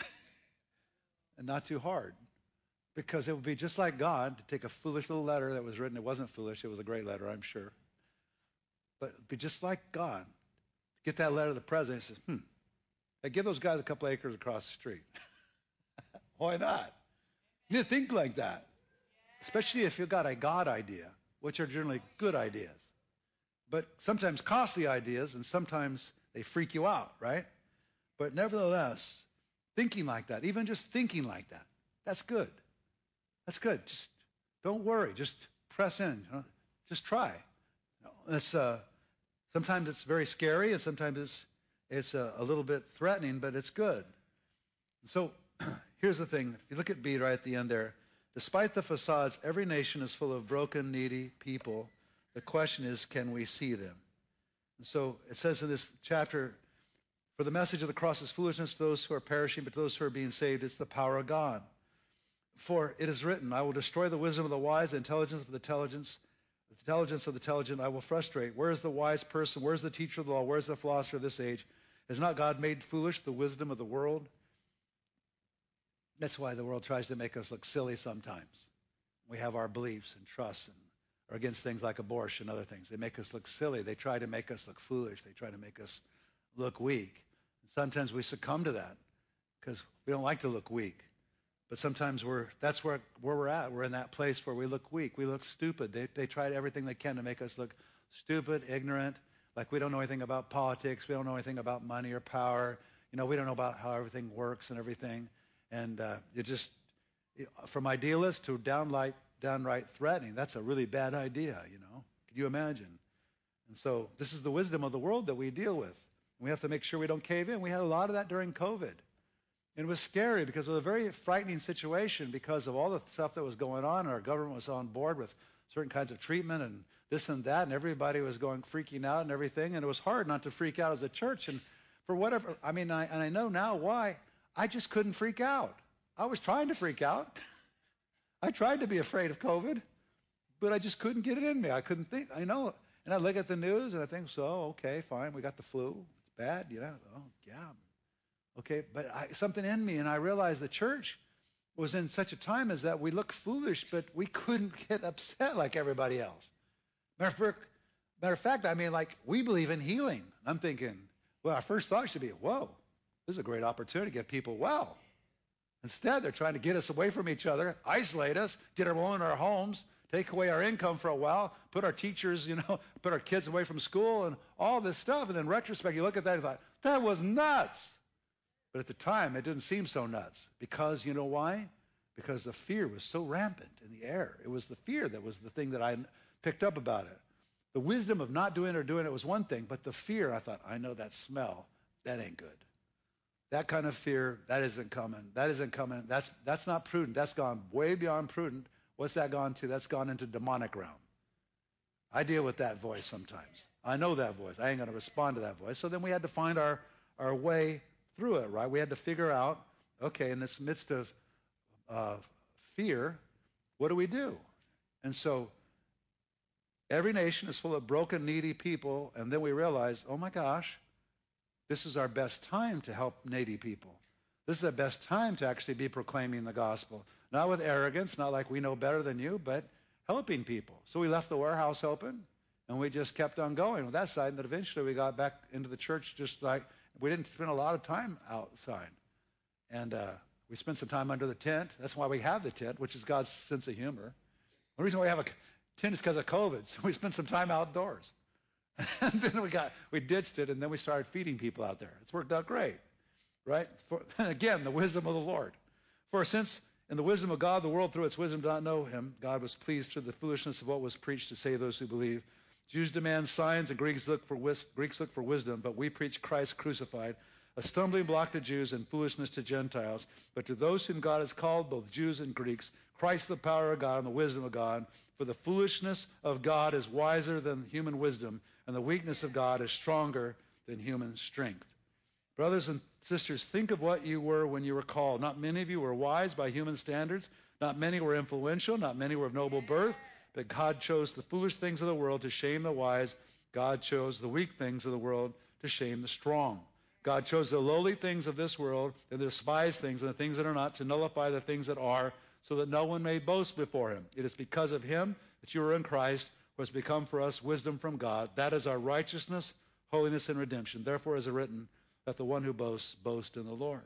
and not too hard. Because it would be just like God to take a foolish little letter that was written. It wasn't foolish. It was a great letter, I'm sure. But it would be just like God to get that letter to the president and says, hmm, hey, give those guys a couple acres across the street. Why not? You need to think like that. Especially if you've got a God idea, which are generally good ideas. But sometimes costly ideas, and sometimes they freak you out, right? But nevertheless, thinking like that, even just thinking like that, that's good. That's good. Just don't worry. Just press in. You know? Just try. You know, it's, uh, sometimes it's very scary, and sometimes it's it's a, a little bit threatening, but it's good. So here's the thing. If you look at B right at the end there, despite the facades, every nation is full of broken, needy people. The question is, can we see them? And so it says in this chapter, for the message of the cross is foolishness to those who are perishing, but to those who are being saved, it's the power of God. For it is written, I will destroy the wisdom of the wise, the intelligence of the intelligence, the intelligence of the intelligent I will frustrate. Where is the wise person? Where is the teacher of the law? Where is the philosopher of this age? Has not God made foolish the wisdom of the world? That's why the world tries to make us look silly sometimes. We have our beliefs and trusts and are against things like abortion and other things. They make us look silly. They try to make us look foolish. They try to make us look weak. And sometimes we succumb to that because we don't like to look weak. But sometimes we're that's where where we're at. We're in that place where we look weak. We look stupid. They they try everything they can to make us look stupid, ignorant, like we don't know anything about politics. We don't know anything about money or power. You know, we don't know about how everything works and everything. And uh, it just, from idealist to downright downright threatening, that's a really bad idea, you know. Can you imagine? And so this is the wisdom of the world that we deal with. And we have to make sure we don't cave in. We had a lot of that during COVID. And it was scary because it was a very frightening situation because of all the stuff that was going on. And our government was on board with certain kinds of treatment and this and that, and everybody was going freaking out and everything, and it was hard not to freak out as a church. And for whatever, I mean, I, and I know now why, I just couldn't freak out. I was trying to freak out. I tried to be afraid of COVID, but I just couldn't get it in me. I couldn't think, I know. And I look at the news and I think, so, okay, fine, we got the flu. It's bad, you know. Oh, yeah. Okay, but I, something in me, and I realized the church was in such a time as that we look foolish, but we couldn't get upset like everybody else. Matter of, matter of fact, I mean, like, we believe in healing. I'm thinking, well, our first thought should be, whoa, this is a great opportunity to get people well. Instead, they're trying to get us away from each other, isolate us, get everyone in our homes, take away our income for a while, put our teachers, you know, put our kids away from school and all this stuff. And in retrospect, you look at that and thought, that was nuts. But at the time, it didn't seem so nuts. Because, you know why? Because the fear was so rampant in the air. It was the fear that was the thing that I picked up about it. The wisdom of not doing it or doing it was one thing, but the fear, I thought, I know that smell. That ain't good. That kind of fear, that isn't coming. That isn't coming. That's that's not prudent. That's gone way beyond prudent. What's that gone to? That's gone into demonic realm. I deal with that voice sometimes. I know that voice. I ain't going to respond to that voice. So then we had to find our, our way through it, right? We had to figure out, okay, in this midst of uh, fear, what do we do? And so every nation is full of broken, needy people, and then we realize, oh my gosh, this is our best time to help needy people. This is the best time to actually be proclaiming the gospel. Not with arrogance, not like we know better than you, but helping people. So we left the warehouse open, and we just kept on going with that side, and then eventually we got back into the church just like, we didn't spend a lot of time outside. And uh, we spent some time under the tent. That's why we have the tent, which is God's sense of humor. The reason why we have a tent is because of COVID, so we spent some time outdoors. And then we got we ditched it, and then we started feeding people out there. It's worked out great, right? For, again, the wisdom of the Lord. For since in the wisdom of God, the world through its wisdom did not know him, God was pleased through the foolishness of what was preached to save those who believe. Jews demand signs, and Greeks look for wis- Greeks look for wisdom, but we preach Christ crucified, a stumbling block to Jews and foolishness to Gentiles. But to those whom God has called, both Jews and Greeks, Christ the power of God and the wisdom of God. For the foolishness of God is wiser than human wisdom, and the weakness of God is stronger than human strength. Brothers and sisters, think of what you were when you were called. Not many of you were wise by human standards. Not many were influential. Not many were of noble birth. But God chose the foolish things of the world to shame the wise. God chose the weak things of the world to shame the strong. God chose the lowly things of this world and the despised things and the things that are not to nullify the things that are, so that no one may boast before him. It is because of him that you are in Christ, who has become for us wisdom from God. That is our righteousness, holiness, and redemption. Therefore, as it is written, let the one who boasts boast in the Lord.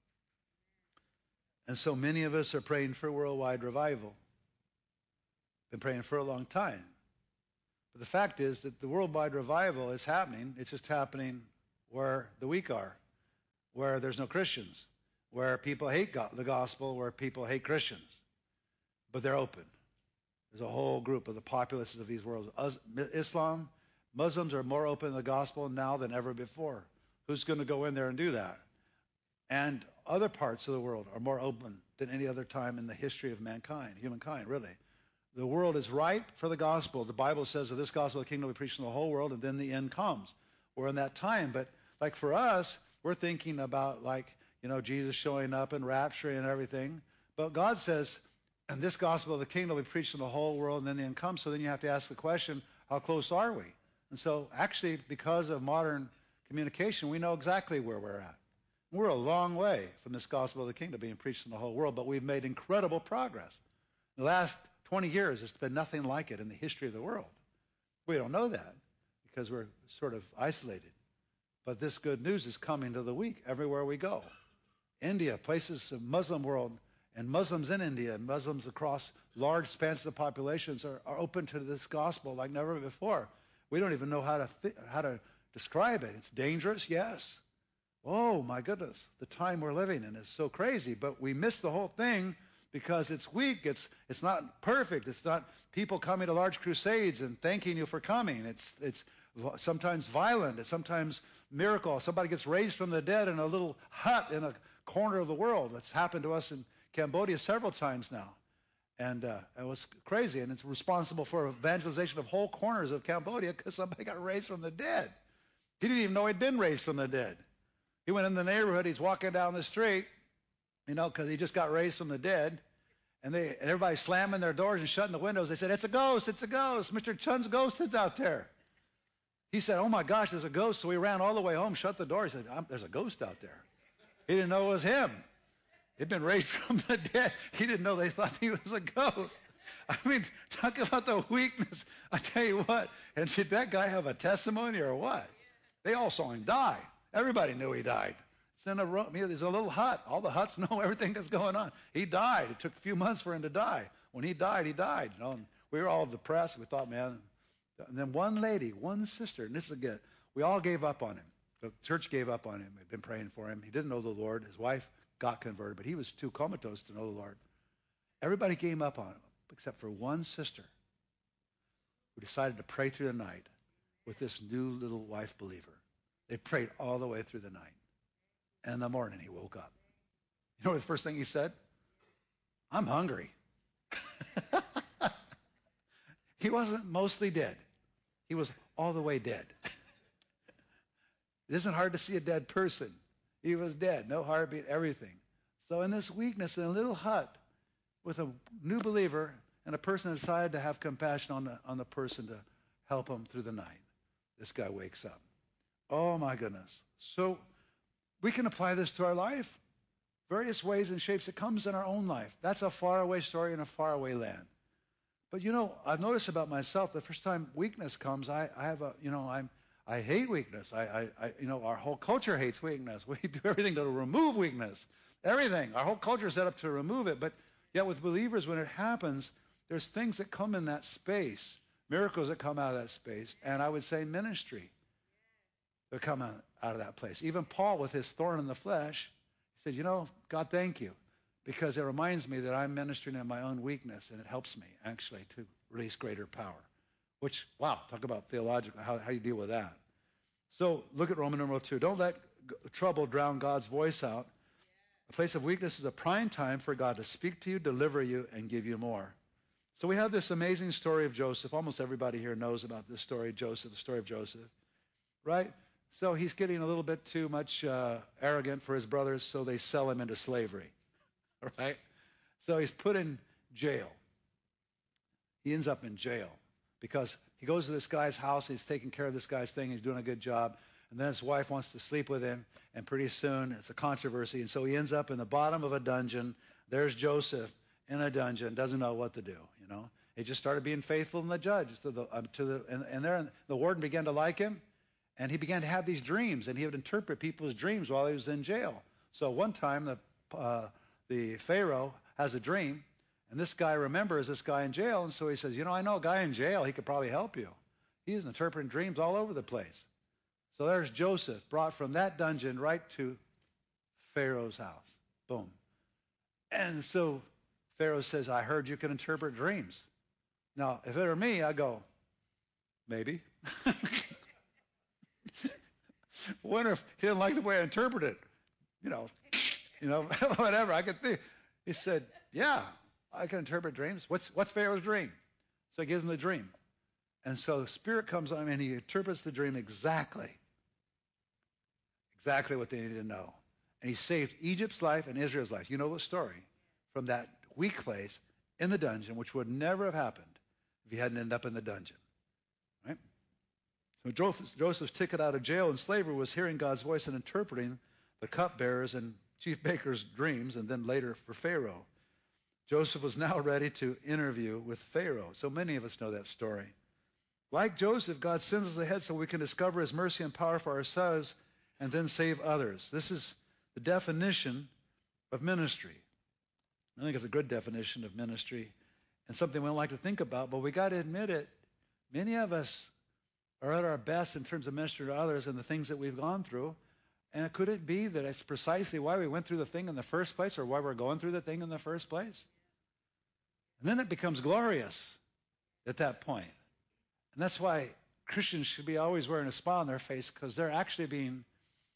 And so many of us are praying for worldwide revival. Been praying for a long time. But the fact is that the worldwide revival is happening. It's just happening where the weak are, where there's no Christians, where people hate God, the gospel, where people hate Christians. But they're open. There's a whole group of the populaces of these worlds. Islam, Muslims are more open to the gospel now than ever before. Who's going to go in there and do that? And other parts of the world are more open than any other time in the history of mankind, humankind, really. The world is ripe for the gospel. The Bible says that this gospel of the kingdom will be preached in the whole world, and then the end comes. We're in that time. But like for us, we're thinking about like, you know, Jesus showing up and rapturing and everything. But God says, and this gospel of the kingdom will be preached in the whole world, and then the end comes. So then you have to ask the question, how close are we? And so actually, because of modern communication, we know exactly where we're at. We're a long way from this gospel of the kingdom being preached in the whole world, but we've made incredible progress. In the last twenty years, there's been nothing like it in the history of the world. We don't know that because we're sort of isolated. But this good news is coming to the weak everywhere we go. India, places of Muslim world, and Muslims in India, and Muslims across large spans of populations are, are open to this gospel like never before. We don't even know how to th- how to describe it. It's dangerous, yes. Oh, my goodness. The time we're living in is so crazy, but we miss the whole thing because it's weak. It's it's not perfect. It's not people coming to large crusades and thanking you for coming. It's it's sometimes violent. It's sometimes miracle. Somebody gets raised from the dead in a little hut in a corner of the world. It's happened to us in Cambodia several times now. And uh, it was crazy, and it's responsible for evangelization of whole corners of Cambodia because somebody got raised from the dead. He didn't even know he'd been raised from the dead. He went in the neighborhood, he's walking down the street, you know, because he just got raised from the dead. And they and everybody slamming their doors and shutting the windows. They said, it's a ghost, it's a ghost. Mister Chun's ghost is out there. He said, oh my gosh, there's a ghost. So he ran all the way home, shut the door. He said, there's a ghost out there. He didn't know it was him. He'd been raised from the dead. He didn't know they thought he was a ghost. I mean, talk about the weakness. I tell you what, and did that guy have a testimony or what? They all saw him die. Everybody knew he died. It's in a room. There's a little hut. All the huts know everything that's going on. He died. It took a few months for him to die. When he died, he died. You know, and we were all depressed. We thought, man. And then one lady, one sister, and this is again, we all gave up on him. The church gave up on him. We've been praying for him. He didn't know the Lord. His wife got converted, but he was too comatose to know the Lord. Everybody gave up on him, except for one sister who decided to pray through the night with this new little wife believer. They prayed all the way through the night. And in the morning, he woke up. You know what the first thing he said? I'm hungry. He wasn't mostly dead. He was all the way dead. It isn't hard to see a dead person. He was dead, no heartbeat, everything. So in this weakness, in a little hut with a new believer and a person that decided to have compassion on the, on the person to help him through the night, this guy wakes up. Oh, my goodness. So we can apply this to our life. Various ways and shapes. It comes in our own life. That's a faraway story in a faraway land. But, you know, I've noticed about myself, the first time weakness comes, I, I have a, you know, I'm, I hate weakness. I, I, I, you know, our whole culture hates weakness. We do everything to remove weakness. Everything. Our whole culture is set up to remove it. But yet with believers, when it happens, there's things that come in that space, miracles that come out of that space, and I would say ministry that come out, out of that place. Even Paul, with his thorn in the flesh, he said, you know, God, thank you, because it reminds me that I'm ministering in my own weakness, and it helps me, actually, to release greater power. Which, wow, talk about theological, how, how you deal with that. So look at Roman numeral two. Don't let g- trouble drown God's voice out. A place of weakness is a prime time for God to speak to you, deliver you, and give you more. So we have this amazing story of Joseph. Almost everybody here knows about this story, Joseph, the story of Joseph, right? So he's getting a little bit too much uh, arrogant for his brothers, so they sell him into slavery, right? So he's put in jail. He ends up in jail because he goes to this guy's house. He's taking care of this guy's thing. He's doing a good job. And then his wife wants to sleep with him, and pretty soon it's a controversy. And so he ends up in the bottom of a dungeon. There's Joseph in a dungeon, doesn't know what to do, you know. He just started being faithful in the judge. To the, um, to the, and, and there, the warden began to like him, and he began to have these dreams, and he would interpret people's dreams while he was in jail. So one time the, uh, the Pharaoh has a dream, and this guy remembers this guy in jail, and so he says, you know, I know a guy in jail. He could probably help you. He's interpreting dreams all over the place. So there's Joseph, brought from that dungeon right to Pharaoh's house. Boom. And so Pharaoh says, I heard you can interpret dreams. Now, if it were me, I'd go, maybe. Wonder if he didn't like the way I interpret it. You know, you know, whatever. I could think. He said, yeah, I can interpret dreams. What's what's Pharaoh's dream? So he gives him the dream. And so the Spirit comes on him, and he interprets the dream exactly. Exactly what they needed to know. And he saved Egypt's life and Israel's life. You know the story. From that weak place in the dungeon, which would never have happened if he hadn't ended up in the dungeon. Right? So Joseph's ticket out of jail and slavery was hearing God's voice and interpreting the cupbearers and chief baker's dreams, and then later for Pharaoh. Joseph was now ready to interview with Pharaoh. So many of us know that story. Like Joseph, God sends us ahead so we can discover his mercy and power for ourselves and then save others. This is the definition of ministry. I think it's a good definition of ministry and something we don't like to think about, but we got to admit it. Many of us are at our best in terms of ministering to others and the things that we've gone through. And could it be that it's precisely why we went through the thing in the first place, or why we're going through the thing in the first place? And then it becomes glorious at that point. And that's why Christians should be always wearing a smile on their face, because they're actually being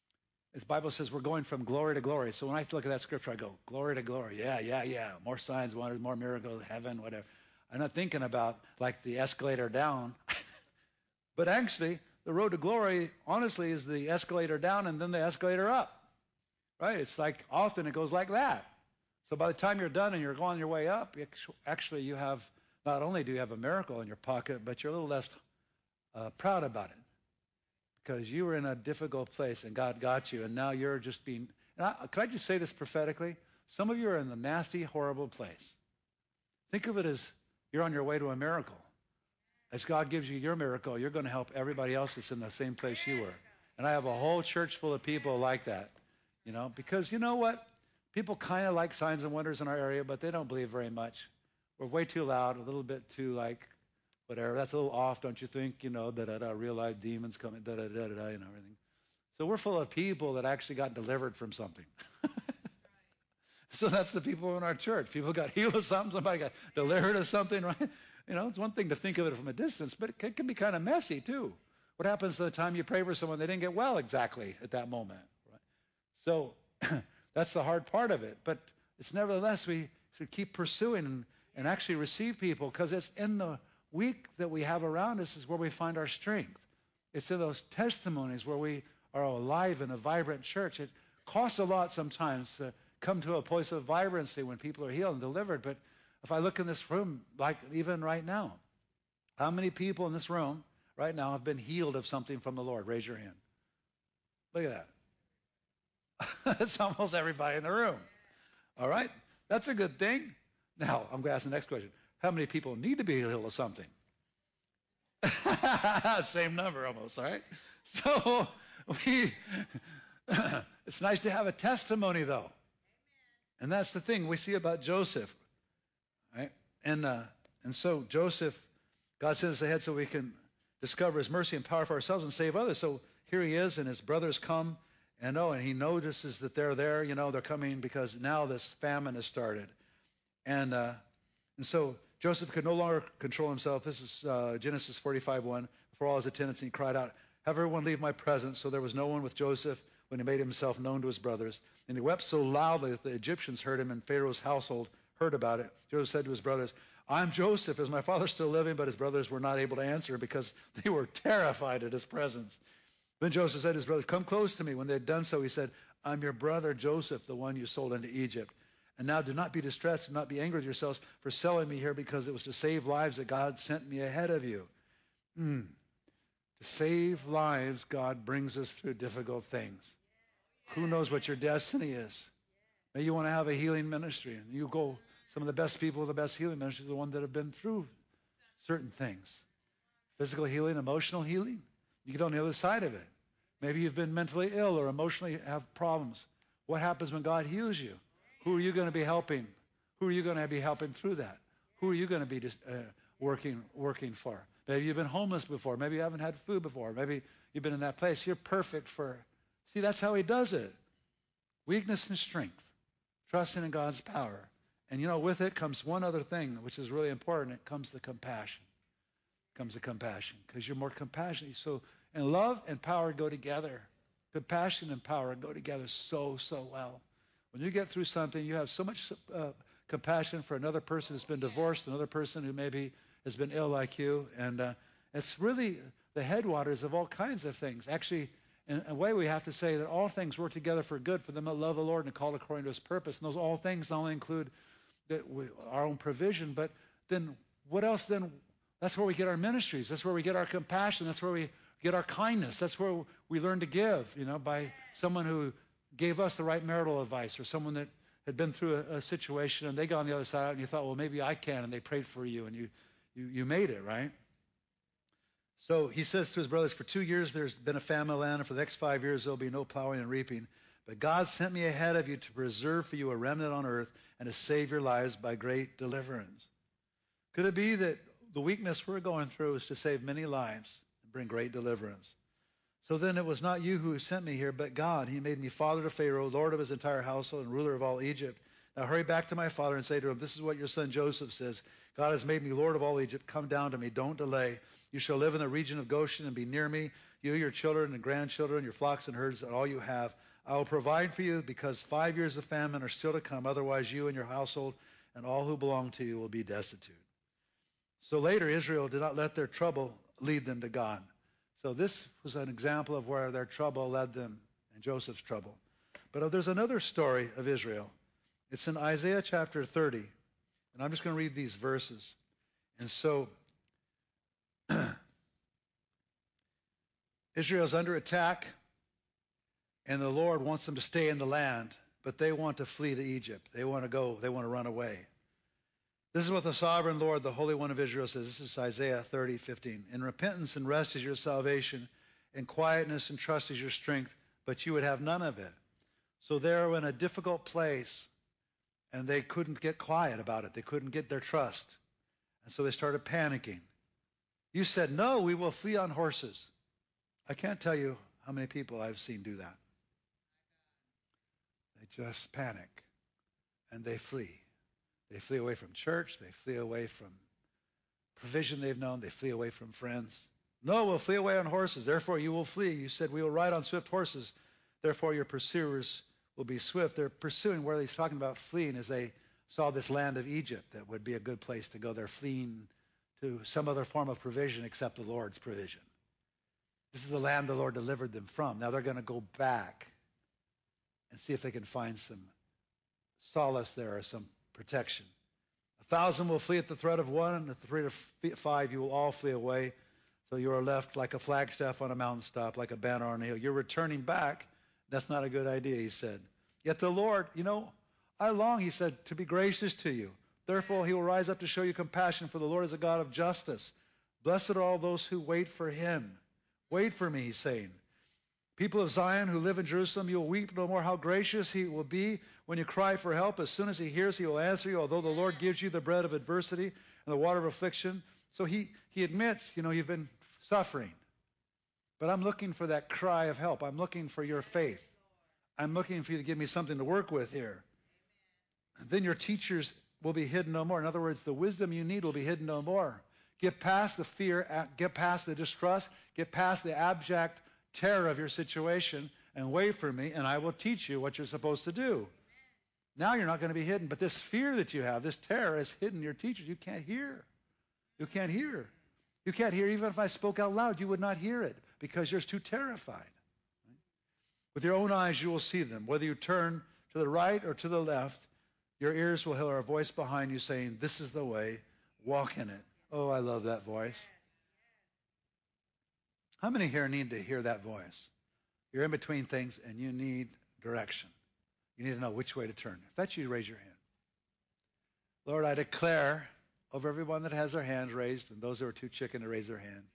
As the Bible says, we're going from glory to glory. So when I look at that scripture, I go, glory to glory. Yeah, yeah, yeah. More signs, wonders, more miracles, heaven, whatever. I'm not thinking about like the escalator down. But actually, the road to glory, honestly, is the escalator down and then the escalator up. Right? It's like often it goes like that. So by the time you're done and you're on your way up, actually you have, not only do you have a miracle in your pocket, but you're a little less uh, proud about it. Because you were in a difficult place and God got you, and now you're just being... And I, can I just say this prophetically? Some of you are in the nasty, horrible place. Think of it as you're on your way to a miracle. As God gives you your miracle, you're going to help everybody else that's in the same place you were. And I have a whole church full of people like that. You know, because you know what? People kind of like signs and wonders in our area, but they don't believe very much. We're way too loud, a little bit too like... whatever. That's a little off, don't you think? You know, da-da-da, real life demons coming, da-da-da-da-da, you know, everything. So we're full of people that actually got delivered from something. So that's the people in our church. People got healed of something. Somebody got delivered of something, right? You know, it's one thing to think of it from a distance, but it can be kind of messy, too. What happens the time you pray for someone, they didn't get well exactly at that moment, right? So that's the hard part of it. But it's nevertheless, we should keep pursuing and, and actually receive people, because it's in the weak that we have around us is where we find our strength. It's in those testimonies where we are alive in a vibrant church. It costs a lot sometimes to come to a place of vibrancy when people are healed and delivered. But if I look in this room, like even right now, how many people in this room right now have been healed of something from the Lord? Raise your hand. Look at that. It's almost everybody in the room. All right? That's a good thing. Now, I'm going to ask the next question. How many people need to be healed of something? Same number almost, all right? So we, it's nice to have a testimony, though. Amen. And that's the thing we see about Joseph. Right? And uh, and so Joseph, God sent us ahead so we can discover his mercy and power for ourselves and save others. So here he is, and his brothers come, and oh, and he notices that they're there. You know, they're coming because now this famine has started. And uh, and so Joseph could no longer control himself. This is uh, Genesis forty-five one. Before all his attendants, he cried out, "Have everyone leave my presence." So there was no one with Joseph when he made himself known to his brothers. And he wept so loudly that the Egyptians heard him, and Pharaoh's household heard about it. Joseph said to his brothers, "I'm Joseph. Is my father still living?" But his brothers were not able to answer because they were terrified at his presence. Then Joseph said to his brothers, "Come close to me." When they had done so, he said, "I'm your brother Joseph, the one you sold into Egypt. And now do not be distressed and not be angry with yourselves for selling me here, because it was to save lives that God sent me ahead of you." Mm. To save lives, God brings us through difficult things. Who knows what your destiny is? Maybe you want to have a healing ministry, and you go, some of the best people with the best healing ministries are the ones that have been through certain things. Physical healing, emotional healing. You get on the other side of it. Maybe you've been mentally ill or emotionally have problems. What happens when God heals you? Who are you going to be helping? Who are you going to be helping through that? Who are you going to be uh, working working for? Maybe you've been homeless before. Maybe you haven't had food before. Maybe you've been in that place. You're perfect for... See, that's how he does it. Weakness and strength. Trusting in God's power. And, you know, with it comes one other thing, which is really important. It comes the compassion. It comes the compassion. Because you're more compassionate. So, and love and power go together. Compassion and power go together so, so well. When you get through something, you have so much uh, compassion for another person who's been divorced, another person who maybe has been ill like you. And uh, it's really the headwaters of all kinds of things. Actually, in a way, we have to say that all things work together for good for them that love the Lord and are called according to his purpose. And those all things not only include that we, our own provision, but then what else then? That's where we get our ministries. That's where we get our compassion. That's where we get our kindness. That's where we learn to give, you know, by someone who gave us the right marital advice, or someone that had been through a, a situation and they got on the other side and you thought, well, maybe I can, and they prayed for you and you, you, you made it, right? So he says to his brothers, for two years there's been a famine in the land, and for the next five years there'll be no plowing and reaping. But God sent me ahead of you to preserve for you a remnant on earth and to save your lives by great deliverance. Could it be that the weakness we're going through is to save many lives and bring great deliverance? So then it was not you who sent me here, but God. He made me father to Pharaoh, lord of his entire household, and ruler of all Egypt. Now hurry back to my father and say to him, this is what your son Joseph says. God has made me lord of all Egypt. Come down to me. Don't delay. You shall live in the region of Goshen and be near me, you, your children and grandchildren, your flocks and herds, and all you have. I will provide for you because five years of famine are still to come. Otherwise, you and your household and all who belong to you will be destitute. So later, Israel did not let their trouble lead them to God. So this was an example of where their trouble led them, and Joseph's trouble. But there's another story of Israel. It's in Isaiah chapter thirty. And I'm just going to read these verses. And so, Israel's under attack, and the Lord wants them to stay in the land, but they want to flee to Egypt. They want to go, they want to run away. This is what the sovereign Lord, the Holy One of Israel, says. This is Isaiah thirty fifteen. In repentance and rest is your salvation, in quietness and trust is your strength, but you would have none of it. So they're in a difficult place, and they couldn't get quiet about it. They couldn't get their trust. And so they started panicking. You said, no, we will flee on horses. I can't tell you how many people I've seen do that. They just panic, and they flee. They flee away from church. They flee away from provision they've known. They flee away from friends. No, we'll flee away on horses. Therefore, you will flee. You said, we will ride on swift horses. Therefore, your pursuers will be swift. They're pursuing, where he's talking about fleeing, as they saw this land of Egypt that would be a good place to go. They're fleeing to some other form of provision except the Lord's provision. This is the land the Lord delivered them from. Now they're going to go back and see if they can find some solace there or some protection. A thousand will flee at the threat of one, and at the threat of five you will all flee away. So you are left like a flagstaff on a mountaintop, like a banner on a hill. You're returning back. That's not a good idea, he said. Yet the Lord, you know, I long, he said, to be gracious to you. Therefore he will rise up to show you compassion, for the Lord is a God of justice. Blessed are all those who wait for him. Wait for me, he's saying. People of Zion who live in Jerusalem, you will weep no more. How gracious he will be when you cry for help. As soon as he hears, he will answer you. Although the Lord gives you the bread of adversity and the water of affliction. So he, he admits, you know, you've been suffering. But I'm looking for that cry of help. I'm looking for your faith. I'm looking for you to give me something to work with here. And then your teachers will be hidden no more. In other words, the wisdom you need will be hidden no more. Get past the fear, get past the distrust, get past the abject terror of your situation, and wait for me, and I will teach you what you're supposed to do. Amen. Now you're not going to be hidden, but this fear that you have, this terror, has hidden your teachers. You can't hear. You can't hear. You can't hear. Even if I spoke out loud, you would not hear it because you're too terrified. Right? With your own eyes, you will see them. Whether you turn to the right or to the left, your ears will hear a voice behind you saying, this is the way, walk in it. Oh, I love that voice. How many here need to hear that voice? You're in between things and you need direction. You need to know which way to turn. If that's you, raise your hand. Lord, I declare over everyone that has their hands raised and those who are too chicken to raise their hand,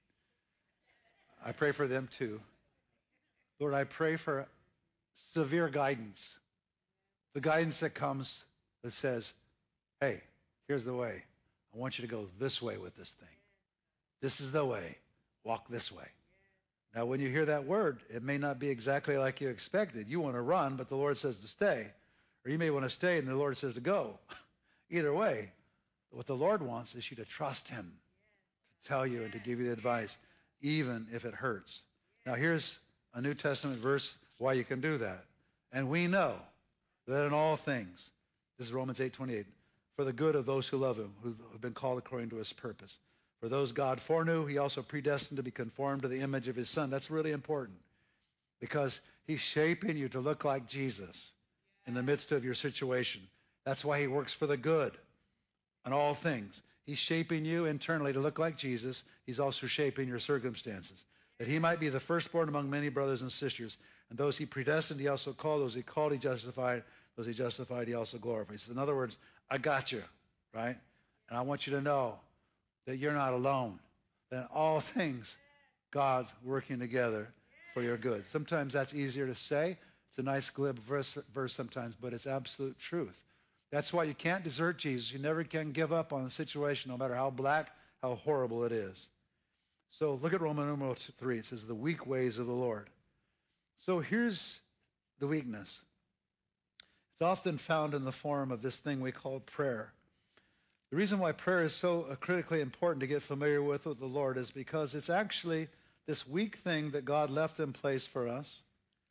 I pray for them too. Lord, I pray for severe guidance. The guidance that comes that says, hey, here's the way. I want you to go this way with this thing. This is the way. Walk this way. Now, when you hear that word, it may not be exactly like you expected. You want to run, but the Lord says to stay. Or you may want to stay, and the Lord says to go. Either way, what the Lord wants is you to trust him, to tell you and to give you the advice, even if it hurts. Now, here's a New Testament verse why you can do that. And we know that in all things, this is Romans eight twenty-eight, for the good of those who love him, who have been called according to his purpose. For those God foreknew, he also predestined to be conformed to the image of his Son. That's really important because he's shaping you to look like Jesus in the midst of your situation. That's why he works for the good in all things. He's shaping you internally to look like Jesus. He's also shaping your circumstances, that he might be the firstborn among many brothers and sisters. And those he predestined, he also called. Those he called, he justified. Those he justified, he also glorified. So in other words, I got you, right? And I want you to know that you're not alone. That in all things, God's working together for your good. Sometimes that's easier to say. It's a nice glib verse, verse sometimes, but it's absolute truth. That's why you can't desert Jesus. You never can give up on a situation, no matter how black, how horrible it is. So look at Romans numeral three. It says, the weak ways of the Lord. So here's the weakness. It's often found in the form of this thing we call prayer. The reason why prayer is so critically important to get familiar with with the Lord is because it's actually this weak thing that God left in place for us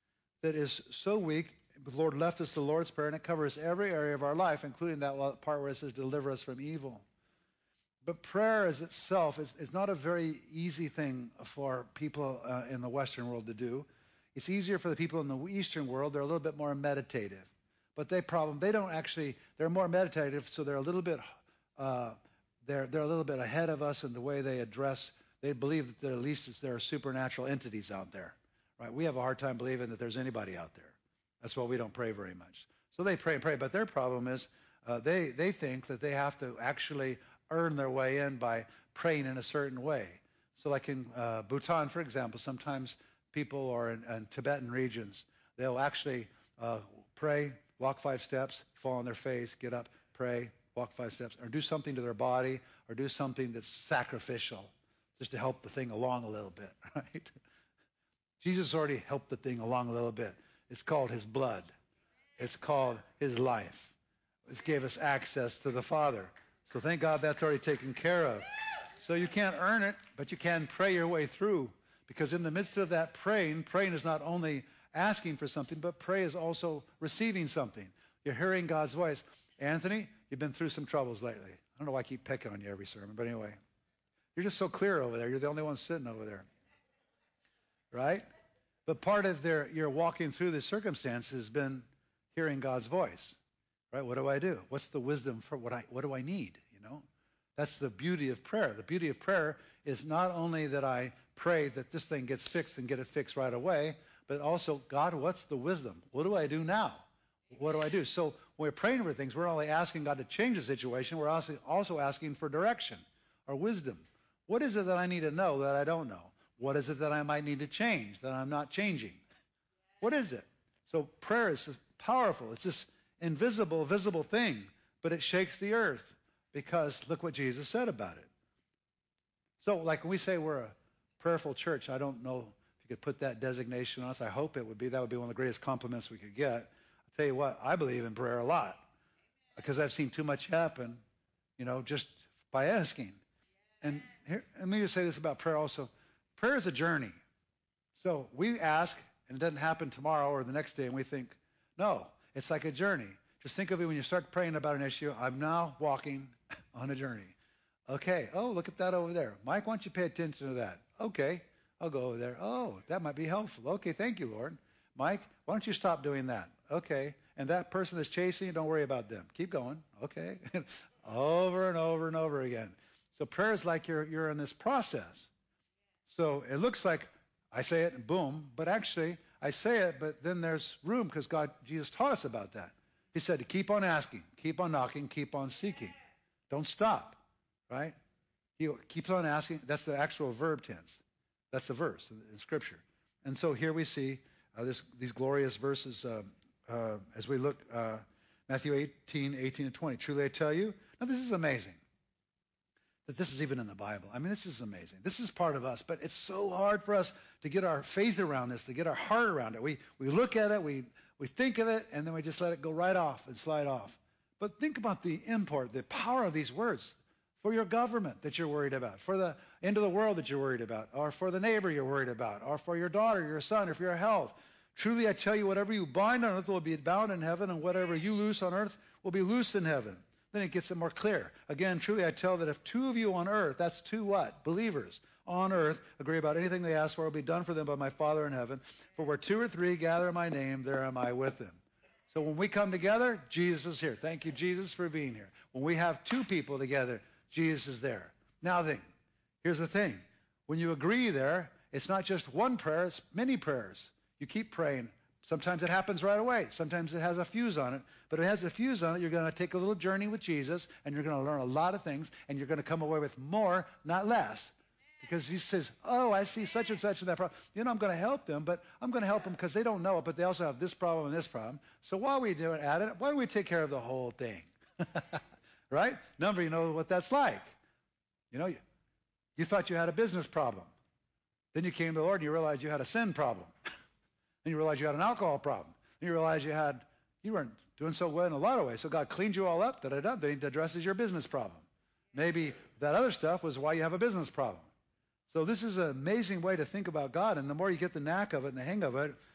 that is so weak. The Lord left us the Lord's Prayer, and it covers every area of our life, including that part where it says, deliver us from evil. But prayer as itself is, is not a very easy thing for people uh, in the Western world to do. It's easier for the people in the Eastern world. They're a little bit more meditative. But they problem, they don't actually, they're more meditative, so they're a little bit, uh, they're, they're a little bit ahead of us in the way they address, they believe that there, at least there are supernatural entities out there. Right? We have a hard time believing that there's anybody out there. That's why we don't pray very much. So they pray and pray, but their problem is uh, they, they think that they have to actually earn their way in by praying in a certain way. So like in uh, Bhutan, for example, sometimes people or in, in Tibetan regions, they'll actually uh, pray, walk five steps, fall on their face, get up, pray, walk five steps, or do something to their body, or do something that's sacrificial, just to help the thing along a little bit, right? Jesus already helped the thing along a little bit. It's called his blood. It's called his life. It gave us access to the Father. So thank God that's already taken care of. So you can't earn it, but you can pray your way through. Because in the midst of that praying, praying is not only asking for something, but pray is also receiving something. You're hearing God's voice. Anthony, you've been through some troubles lately. I don't know why I keep picking on you every sermon, but anyway. You're just so clear over there. You're the only one sitting over there. Right? But part of their your walking through the circumstances has been hearing God's voice. Right? What do I do? What's the wisdom for what I what do I need? You know? That's the beauty of prayer. The beauty of prayer is not only that I pray that this thing gets fixed and get it fixed right away, but also, God, what's the wisdom? What do I do now? What do I do? So when we're praying for things, we're not only asking God to change the situation, we're also also asking for direction or wisdom. What is it that I need to know that I don't know? What is it that I might need to change that I'm not changing? What is it? So prayer is powerful. It's this invisible, visible thing, but it shakes the earth because look what Jesus said about it. So like when we say we're a prayerful church, I don't know if you could put that designation on us. I hope it would be. That would be one of the greatest compliments we could get. I'll tell you what, I believe in prayer a lot because I've seen too much happen, you know, just by asking. And here, let me just say this about prayer also. Prayer is a journey. So we ask, and it doesn't happen tomorrow or the next day, and we think, no, it's like a journey. Just think of it when you start praying about an issue. I'm now walking on a journey. Okay. Oh, look at that over there. Mike, why don't you pay attention to that? Okay. I'll go over there. Oh, that might be helpful. Okay. Thank you, Lord. Mike, why don't you stop doing that? Okay. And that person that's chasing you, don't worry about them. Keep going. Okay. Over and over and over again. So prayer is like you're you're in this process. So it looks like I say it and boom, but actually I say it, but then there's room because God, Jesus taught us about that. He said to keep on asking, keep on knocking, keep on seeking. Don't stop, right? He keeps on asking. That's the actual verb tense. That's the verse in, in Scripture. And so here we see uh, this, these glorious verses uh, uh, as we look, uh, Matthew eighteen, eighteen and twenty. Truly I tell you, now this is amazing that this is even in the Bible. I mean, this is amazing. This is part of us, but it's so hard for us to get our faith around this, to get our heart around it. We we look at it, we we think of it, and then we just let it go right off and slide off. But think about the import, the power of these words for your government that you're worried about, for the end of the world that you're worried about, or for the neighbor you're worried about, or for your daughter, your son, or for your health. Truly I tell you, whatever you bind on earth will be bound in heaven, and whatever you loose on earth will be loosed in heaven. Then it gets it more clear. Again, truly I tell that if two of you on earth, that's two what? Believers on earth, agree about anything they ask for, will be done for them by my Father in heaven. For where two or three gather in my name, there am I with them. So when we come together, Jesus is here. Thank you, Jesus, for being here. When we have two people together, Jesus is there. Now then, here's the thing. When you agree there, it's not just one prayer, it's many prayers. You keep praying. Sometimes it happens right away. Sometimes it has a fuse on it. But if it has a fuse on it, you're going to take a little journey with Jesus, and you're going to learn a lot of things, and you're going to come away with more, not less. Because he says, oh, I see such and such and that problem. You know, I'm going to help them, but I'm going to help them because they don't know it, but they also have this problem and this problem. So while we do it at it, why don't we take care of the whole thing? Right? Number, you know what that's like. You know, you, you thought you had a business problem. Then you came to the Lord and you realized you had a sin problem. Then you realized you had an alcohol problem. Then you realized you had you weren't doing so well in a lot of ways. So God cleaned you all up. Da da da. Then He addresses your business problem. Maybe that other stuff was why you have a business problem. So this is an amazing way to think about God. And the more you get the knack of it and the hang of it,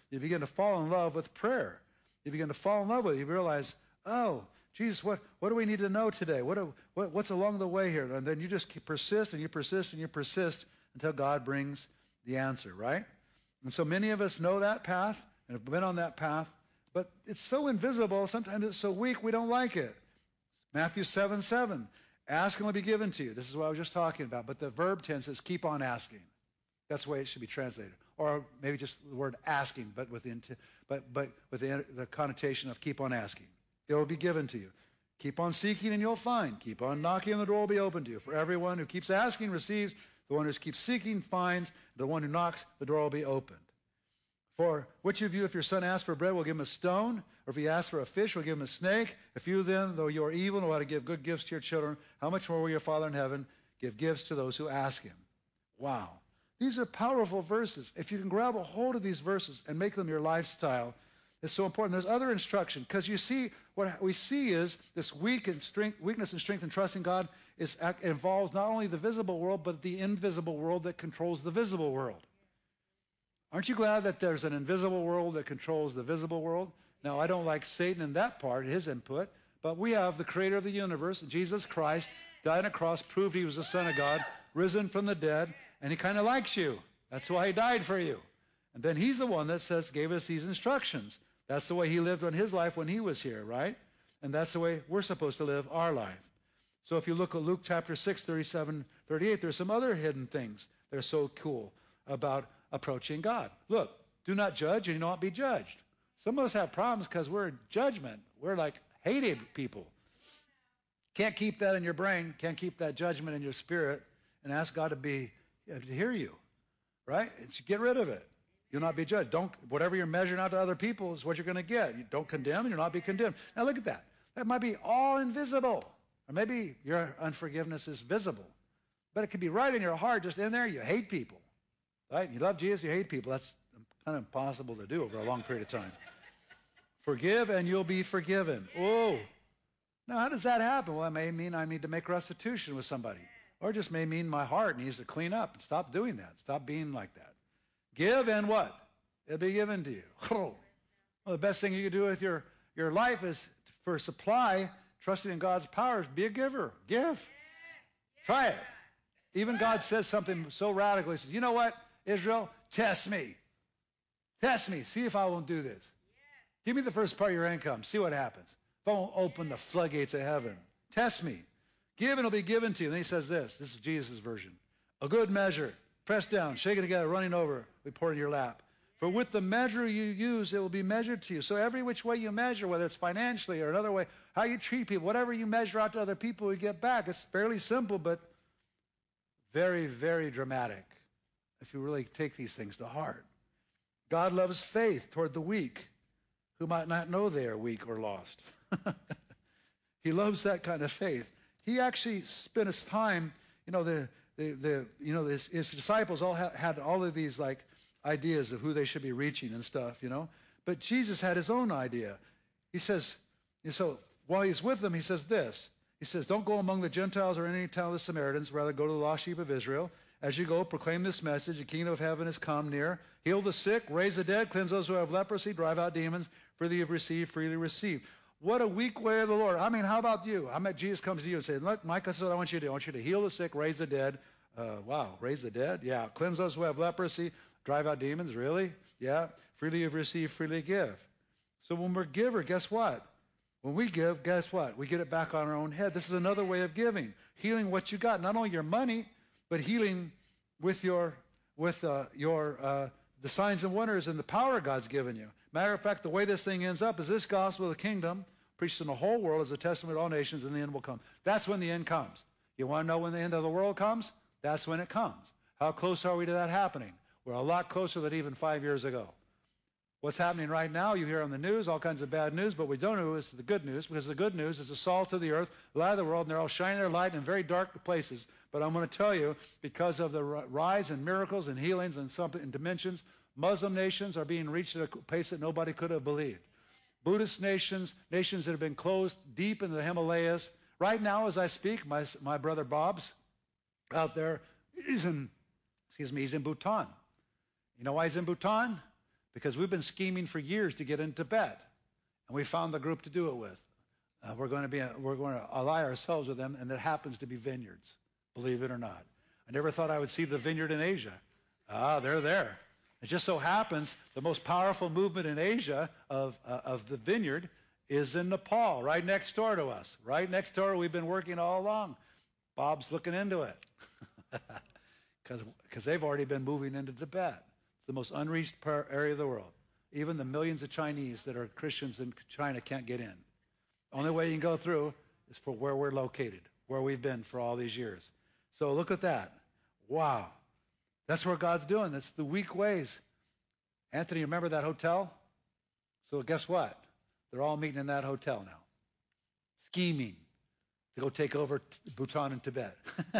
You begin to fall in love with prayer. You begin to fall in love with it. You realize, oh, Jesus, what, what do we need to know today? What, do, what What's along the way here? And then you just keep persist and you persist and you persist until God brings the answer, right? And so many of us know that path and have been on that path, but it's so invisible. Sometimes it's so weak we don't like it. Matthew seven seven, ask and it will be given to you. This is what I was just talking about. But the verb tense is keep on asking. That's the way it should be translated. Or maybe just the word asking, but with the, int- but, but with the, the connotation of keep on asking. It will be given to you. Keep on seeking and you'll find. Keep on knocking and the door will be open to you. For everyone who keeps asking receives. The one who keeps seeking finds. The one who knocks, the door will be opened. For which of you, if your son asks for bread, will give him a stone? Or if he asks for a fish, will give him a snake? If you then, though you are evil, know how to give good gifts to your children, how much more will your Father in heaven give gifts to those who ask him? Wow. These are powerful verses. If you can grab a hold of these verses and make them your lifestyle, it's so important. There's other instruction, because you see, what we see is this weak and strength, weakness and strength in trusting God is involves not only the visible world, but the invisible world that controls the visible world. Aren't you glad that there's an invisible world that controls the visible world? Now, I don't like Satan in that part, his input, but we have the creator of the universe, Jesus Christ, died on a cross, proved he was the Son of God, risen from the dead, and he kind of likes you. That's why he died for you. And then he's the one that says, gave us these instructions. That's the way he lived on his life when he was here, right? And that's the way we're supposed to live our life. So if you look at Luke chapter six, thirty-seven, thirty-eight, there's some other hidden things that are so cool about approaching God. Look, do not judge and you not be judged. Some of us have problems because we're in judgment. We're like hated people. Can't keep that in your brain. Can't keep that judgment in your spirit and ask God to be to hear you, right? It's, get rid of it. You'll not be judged. Don't, whatever you're measuring out to other people is what you're going to get. You don't condemn and you'll not be condemned. Now look at that. That might be all invisible. Or maybe your unforgiveness is visible. But it could be right in your heart, just in there. You hate people. Right? You love Jesus, you hate people. That's kind of impossible to do over a long period of time. Forgive and you'll be forgiven. Oh. Now how does that happen? Well, it may mean I need to make restitution with somebody. Or it just may mean my heart needs to clean up. And stop doing that. Stop being like that. Give and what? It'll be given to you. Well, the best thing you can do with your, your life is for supply, trusting in God's power, is be a giver. Give. Try it. Even God says something so radical. He says, you know what, Israel? Test me. Test me. See if I won't do this. Give me the first part of your income. See what happens. If I won't open the floodgates of heaven. Test me. Give and it'll be given to you. And then he says this. This is Jesus' version. A good measure. Pressed down, shaken together, running over, we pour in your lap. For with the measure you use, it will be measured to you. So every which way you measure, whether it's financially or another way, how you treat people, whatever you measure out to other people, you get back. It's fairly simple, but very, very dramatic if you really take these things to heart. God loves faith toward the weak, who might not know they are weak or lost. He loves that kind of faith. He actually spent his time, you know, the The, the, you know, his, his disciples all ha- had all of these like ideas of who they should be reaching and stuff, you know. But Jesus had his own idea. He says, so while he's with them, he says this. He says, don't go among the Gentiles or any town of the Samaritans. Rather, go to the lost sheep of Israel. As you go, proclaim this message. The kingdom of heaven has come near. Heal the sick, raise the dead, cleanse those who have leprosy, drive out demons. Freely you have received, freely receive. What a weak way of the Lord. I mean, how about you? I mean, Jesus comes to you and says, look, Mike, this is what I want you to do. I want you to heal the sick, raise the dead. Uh, wow, raise the dead? Yeah. Cleanse those who have leprosy, drive out demons. Really? Yeah. Freely you've received, freely give. So when we're giver, guess what? When we give, guess what? We get it back on our own head. This is another way of giving. Healing what you got. Not only your money, but healing with your, with uh, your, uh, the signs and wonders and the power God's given you. Matter of fact, the way this thing ends up is this gospel of the kingdom preached in the whole world as a testament to all nations, and the end will come. That's when the end comes. You want to know when the end of the world comes? That's when it comes. How close are we to that happening? We're a lot closer than even five years ago. What's happening right now, you hear on the news, all kinds of bad news, but we don't know is the good news, because the good news is the salt of the earth, the light of the world, and they're all shining their light in very dark places. But I'm going to tell you, because of the rise in miracles and healings and something in dimensions, Muslim nations are being reached at a pace that nobody could have believed. Buddhist nations, nations that have been closed deep into the Himalayas. Right now, as I speak, my, my brother Bob's out there, he's in, excuse me, he's in Bhutan. You know why he's in Bhutan? because we've been scheming for years to get in Tibet, and we found the group to do it with. Uh, we're going to be, a, we're going to ally ourselves with them, and it happens to be vineyards, believe it or not. I never thought I would see the vineyard in Asia. Ah, they're there. It just so happens the most powerful movement in Asia of uh, of the vineyard is in Nepal, right next door to us. Right next door, we've been working all along. Bob's looking into it because they've already been moving into Tibet. It's the most unreached area of the world. Even the millions of Chinese that are Christians in China can't get in. Only way you can go through is for where we're located, where we've been for all these years. So look at that. Wow. That's what God's doing. That's the weak ways. Anthony, remember that hotel? So guess what? They're all meeting in that hotel now. Scheming to go take over Bhutan and Tibet.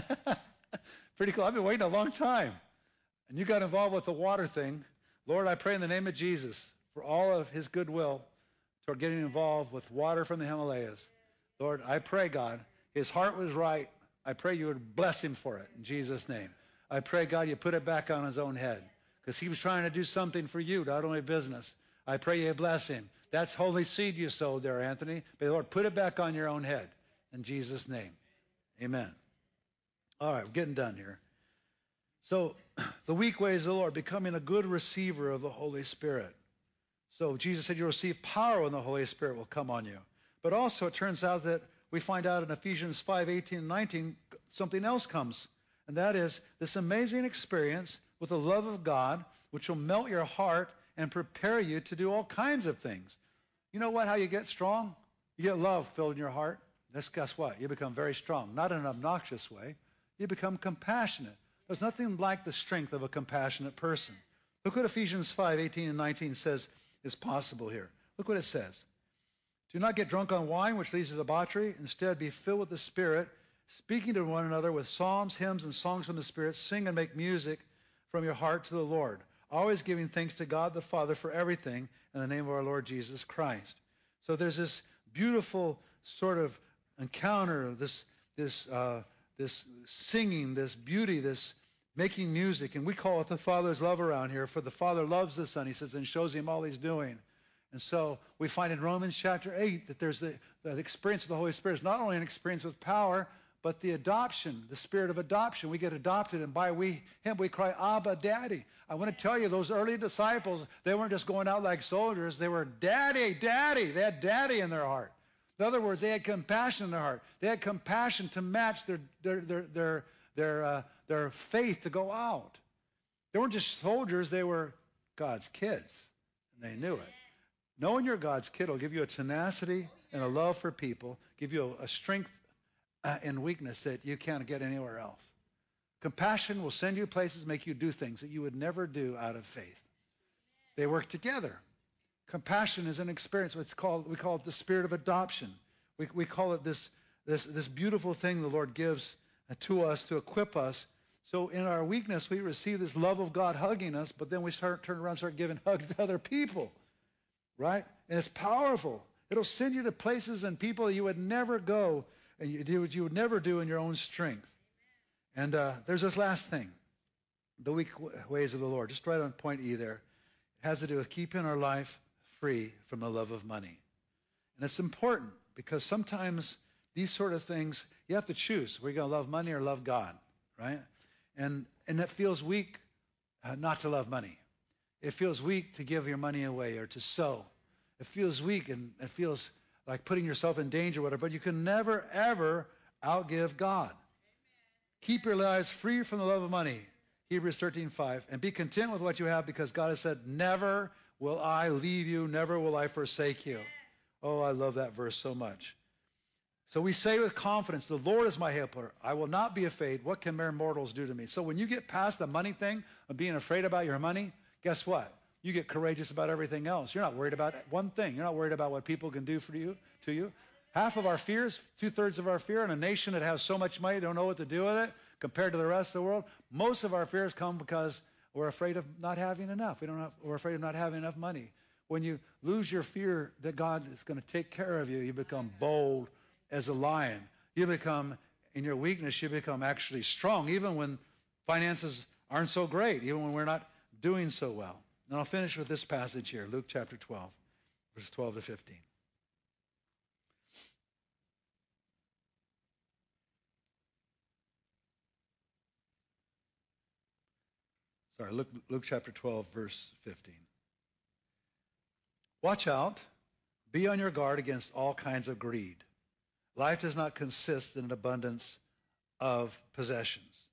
Pretty cool. I've been waiting a long time. And you got involved with the water thing. Lord, I pray in the name of Jesus for all of his goodwill toward getting involved with water from the Himalayas. Lord, I pray, God, his heart was right. I pray you would bless him for it in Jesus' name. I pray, God, you put it back on his own head because he was trying to do something for you, not only business. I pray you bless him. That's holy seed you sowed there, Anthony. But Lord, put it back on your own head in Jesus' name. Amen. All right, we're getting done here. So the weak ways of the Lord, becoming a good receiver of the Holy Spirit. So Jesus said you'll receive power when the Holy Spirit will come on you. But also it turns out that we find out in Ephesians five, eighteen and nineteen, something else comes. And that is this amazing experience with the love of God, which will melt your heart and prepare you to do all kinds of things. You know what? How you get strong? You get love filled in your heart. That's guess what? You become very strong. Not in an obnoxious way. You become compassionate. There's nothing like the strength of a compassionate person. Look what Ephesians five, eighteen and nineteen says is possible here. Look what it says. Do not get drunk on wine, which leads to debauchery. Instead, be filled with the Spirit, speaking to one another with psalms, hymns, and songs from the Spirit. Sing and make music from your heart to the Lord, always giving thanks to God the Father for everything in the name of our Lord Jesus Christ. So there's this beautiful sort of encounter, this this uh, this singing, this beauty, this making music, and we call it the Father's love around here. For the Father loves the Son, he says, and shows him all he's doing. And so we find in Romans chapter eight that there's the, the experience of the Holy Spirit is not only an experience with power, but the adoption, the spirit of adoption. We get adopted, and by we him we cry, Abba, Daddy. I want to tell you, those early disciples, they weren't just going out like soldiers. They were Daddy, Daddy. They had Daddy in their heart. In other words, they had compassion in their heart. They had compassion to match their their their their their, uh, their faith to go out. They weren't just soldiers. They were God's kids, and they knew it. Knowing you're God's kid will give you a tenacity and a love for people, give you a, a strength uh, and weakness that you can't get anywhere else. Compassion will send you places, make you do things that you would never do out of faith. They work together. Compassion is an experience. It's called, we call it the spirit of adoption. We, we call it this, this, this beautiful thing the Lord gives to us to equip us. So in our weakness, we receive this love of God hugging us, but then we start turn around and start giving hugs to other people. Right? And it's powerful. It'll send you to places and people you would never go and you do what you would never do in your own strength. And uh, there's this last thing, the weak ways of the Lord. Just right on point E there. It has to do with keeping our life free from the love of money. And it's important because sometimes these sort of things, you have to choose. We're going to love money or love God, right? And and it feels weak uh, not to love money. It feels weak to give your money away or to sow. It feels weak and it feels like putting yourself in danger or whatever, but you can never, ever outgive God. Amen. Keep your lives free from the love of money, Hebrews thirteen five, and be content with what you have because God has said, never will I leave you, never will I forsake you. Amen. Oh, I love that verse so much. So we say with confidence, the Lord is my helper. I will not be afraid. What can mere mortals do to me? So when you get past the money thing of being afraid about your money, guess what? You get courageous about everything else. You're not worried about one thing. You're not worried about what people can do for you, to you. Half of our fears, two-thirds of our fear in a nation that has so much money, don't know what to do with it compared to the rest of the world. Most of our fears come because we're afraid of not having enough. We don't have, we're afraid of not having enough money. When you lose your fear that God is going to take care of you, you become bold as a lion. You become, in your weakness, you become actually strong, even when finances aren't so great, even when we're not doing so well. And I'll finish with this passage here, Luke chapter twelve, verse twelve to fifteen. Sorry, Luke, Luke chapter twelve, verse fifteen. Watch out. Be on your guard against all kinds of greed. Life does not consist in an abundance of possessions.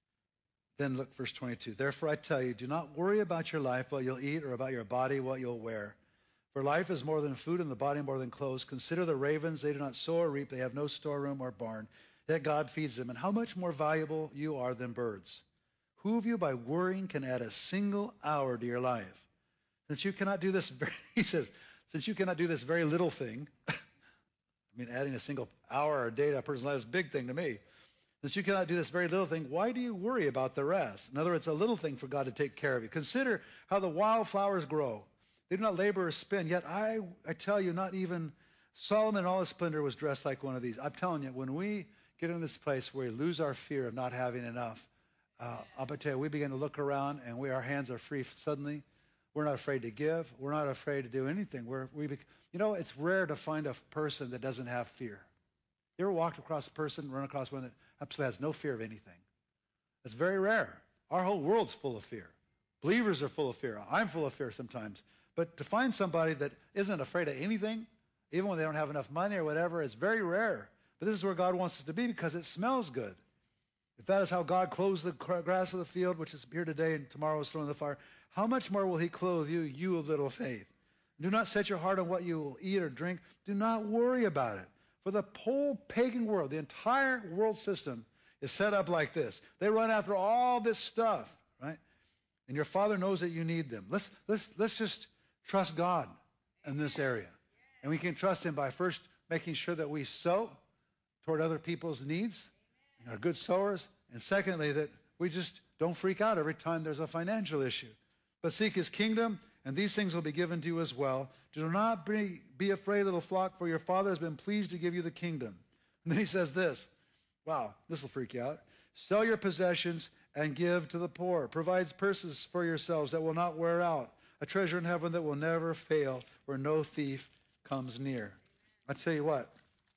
Then look, verse twenty-two. Therefore I tell you, do not worry about your life, what you'll eat, or about your body, what you'll wear. For life is more than food, and the body more than clothes. Consider the ravens. They do not sow or reap. They have no storeroom or barn. Yet God feeds them. And how much more valuable you are than birds. Who of you by worrying can add a single hour to your life? Since you cannot do this, very, he says, since you cannot do this very little thing, I mean, adding a single hour a day to a person's life is a big thing to me. Since you cannot do this very little thing, why do you worry about the rest? In other words, it's a little thing for God to take care of you. Consider how the wildflowers grow. They do not labor or spin. Yet I, I tell you, not even Solomon in all his splendor was dressed like one of these. I'm telling you, when we get in this place where we lose our fear of not having enough, Uh, I'll tell you, we begin to look around and we, our hands are free suddenly. We're not afraid to give. We're not afraid to do anything. We're, we, you know, it's rare to find a person that doesn't have fear. You ever walked across a person, run across one that absolutely has no fear of anything? It's very rare. Our whole world's full of fear. Believers are full of fear. I'm full of fear sometimes. But to find somebody that isn't afraid of anything, even when they don't have enough money or whatever, is very rare. But this is where God wants us to be because it smells good. If that is how God clothes the grass of the field, which is here today and tomorrow is thrown in the fire, how much more will he clothe you, you of little faith? Do not set your heart on what you will eat or drink. Do not worry about it. For the whole pagan world, the entire world system is set up like this. They run after all this stuff, right? And your Father knows that you need them. Let's, let's, let's just trust God in this area. And we can trust him by first making sure that we sow toward other people's needs. Are good sowers, and secondly, that we just don't freak out every time there's a financial issue. But seek his kingdom, and these things will be given to you as well. Do not be, be afraid, little flock, for your Father has been pleased to give you the kingdom. And then he says this. Wow, this will freak you out. Sell your possessions and give to the poor. Provide purses for yourselves that will not wear out. A treasure in heaven that will never fail, where no thief comes near. I tell you what,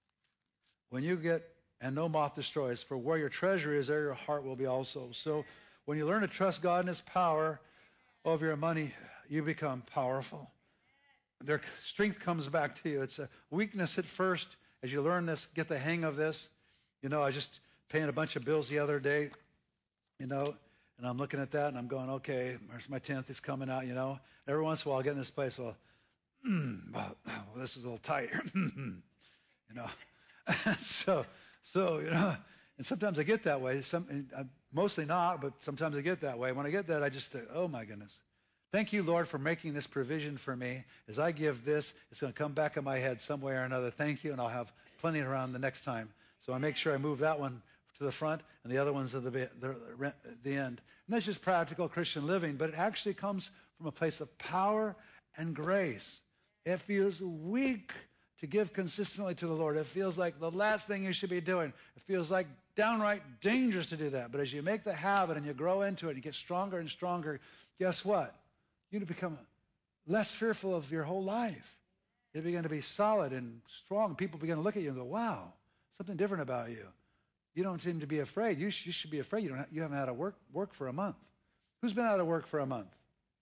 when you get and no moth destroys. For where your treasure is, there your heart will be also. So when you learn to trust God and his power over your money, you become powerful. Their strength comes back to you. It's a weakness at first. As you learn this, get the hang of this. You know, I was just paying a bunch of bills the other day, you know, and I'm looking at that and I'm going, okay, there's my tenth is coming out, you know. Every once in a while I get in this place, well, mm, well, well this is a little tight here, you know. so... So, you know, and sometimes I get that way. Some, uh, mostly not, but sometimes I get that way. When I get that, I just think, oh, my goodness. Thank you, Lord, for making this provision for me. As I give this, it's going to come back in my head some way or another. Thank you, and I'll have plenty around the next time. So I make sure I move that one to the front and the other ones to the, the, the end. And that's just practical Christian living, but it actually comes from a place of power and grace. It feels weak to give consistently to the Lord. It feels like the last thing you should be doing. It feels like downright dangerous to do that. But as you make the habit and you grow into it and you get stronger and stronger, guess what? You become less fearful of your whole life. You begin to be solid and strong. People begin to look at you and go, wow, something different about you. You don't seem to be afraid. You, sh- you should be afraid. You, don't ha- you haven't had to work, work for a month. Who's been out of work for a month?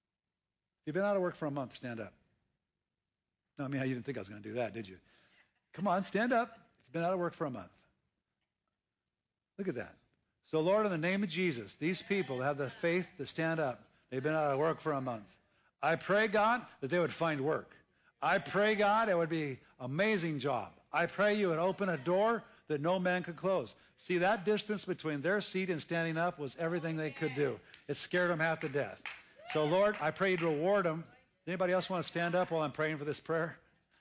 If you've been out of work for a month, stand up. No, I mean, you didn't think I was going to do that, did you? Come on, stand up. If you've been out of work for a month. Look at that. So, Lord, in the name of Jesus, these people have the faith to stand up. They've been out of work for a month. I pray, God, that they would find work. I pray, God, it would be an amazing job. I pray you would open a door that no man could close. See, that distance between their seat and standing up was everything they could do. It scared them half to death. So, Lord, I pray you'd reward them. Anybody else want to stand up while I'm praying for this prayer?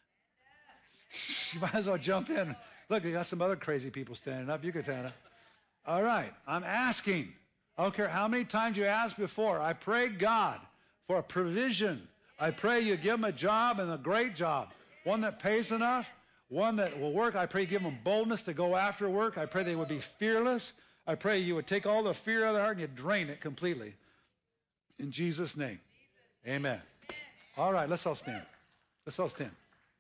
You might as well jump in. Look, you got some other crazy people standing up. You could stand up. All right. I'm asking. I don't care how many times you asked before. I pray, God, for a provision. I pray you give them a job and a great job. One that pays enough. One that will work. I pray you give them boldness to go after work. I pray they would be fearless. I pray you would take all the fear out of their heart and you drain it completely. In Jesus' name. Amen. All right, let's all stand. Let's all stand.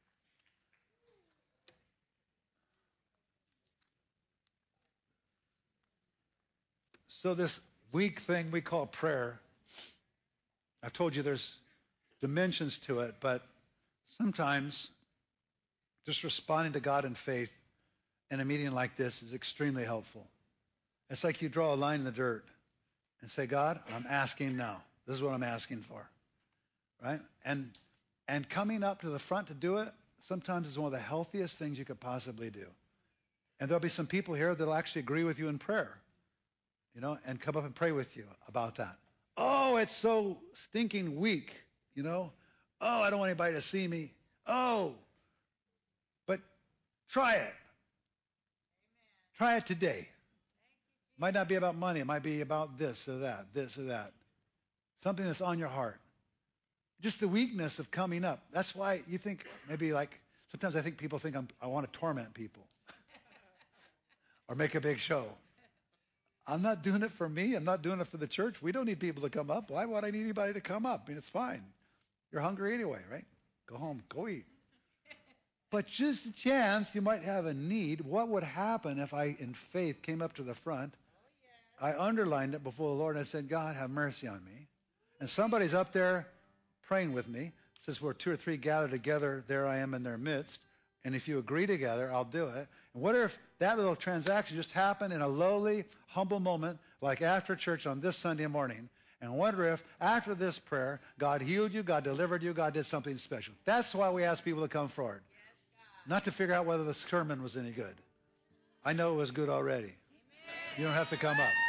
So this weak thing we call prayer, I've told you there's dimensions to it, but sometimes just responding to God in faith in a meeting like this is extremely helpful. It's like you draw a line in the dirt and say, God, I'm asking now. This is what I'm asking for. Right? And and coming up to the front to do it sometimes is one of the healthiest things you could possibly do. And there'll be some people here that'll actually agree with you in prayer, you know, and come up and pray with you about that. Oh, it's so stinking weak, you know. Oh, I don't want anybody to see me. Oh, but try it. Try it today. Might not be about money. It might be about this or that, this or that. Something that's on your heart. Just the weakness of coming up. That's why you think maybe like, sometimes I think people think I'm, I want to torment people or make a big show. I'm not doing it for me. I'm not doing it for the church. We don't need people to come up. Why would I need anybody to come up? I mean, it's fine. You're hungry anyway, right? Go home, go eat. But just a chance you might have a need. What would happen if I, in faith, came up to the front? I underlined it before the Lord and I said, God, have mercy on me. And somebody's up there praying with me. It says, where two or three gather together, there I am in their midst. And if you agree together, I'll do it. And what if that little transaction just happened in a lowly, humble moment, like after church on this Sunday morning? And wonder if after this prayer, God healed you, God delivered you, God did something special. That's why we ask people to come forward. Not to figure out whether the sermon was any good. I know it was good already. You don't have to come up.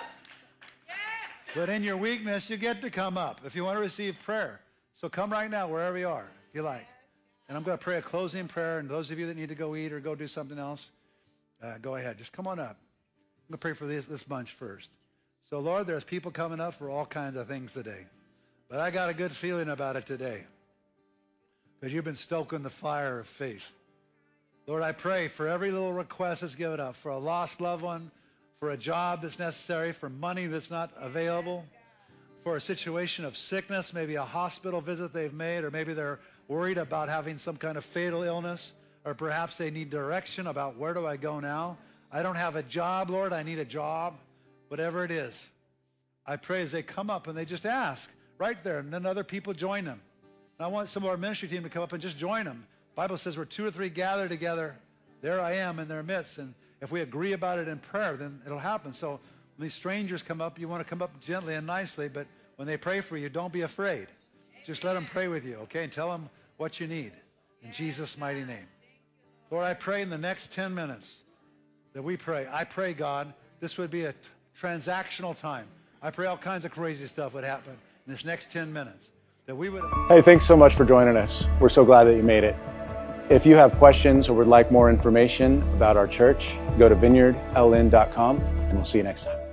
But in your weakness, you get to come up if you want to receive prayer. So come right now, wherever you are, if you like. And I'm going to pray a closing prayer. And those of you that need to go eat or go do something else, uh, go ahead. Just come on up. I'm going to pray for this, this bunch first. So, Lord, there's people coming up for all kinds of things today. But I got a good feeling about it today. Because you've been stoking the fire of faith. Lord, I pray for every little request that's given up, for a lost loved one, for a job that's necessary, for money that's not available, for a situation of sickness, maybe a hospital visit they've made, or maybe they're worried about having some kind of fatal illness, or perhaps they need direction about where do I go now. I don't have a job, Lord, I need a job. Whatever it is, I pray as they come up and they just ask right there, and then other people join them. And I want some of our ministry team to come up and just join them. The Bible says where two or three gather together, there I am in their midst. And if we agree about it in prayer, then it'll happen. So when these strangers come up, you want to come up gently and nicely, but when they pray for you, don't be afraid. Just let them pray with you, okay? And tell them what you need in Jesus' mighty name. Lord, I pray in the next ten minutes that we pray. I pray, God, this would be a t- transactional time. I pray all kinds of crazy stuff would happen in this next ten minutes. That we would. Hey, thanks so much for joining us. We're so glad that you made it. If you have questions or would like more information about our church, go to vineyard l n dot com and we'll see you next time.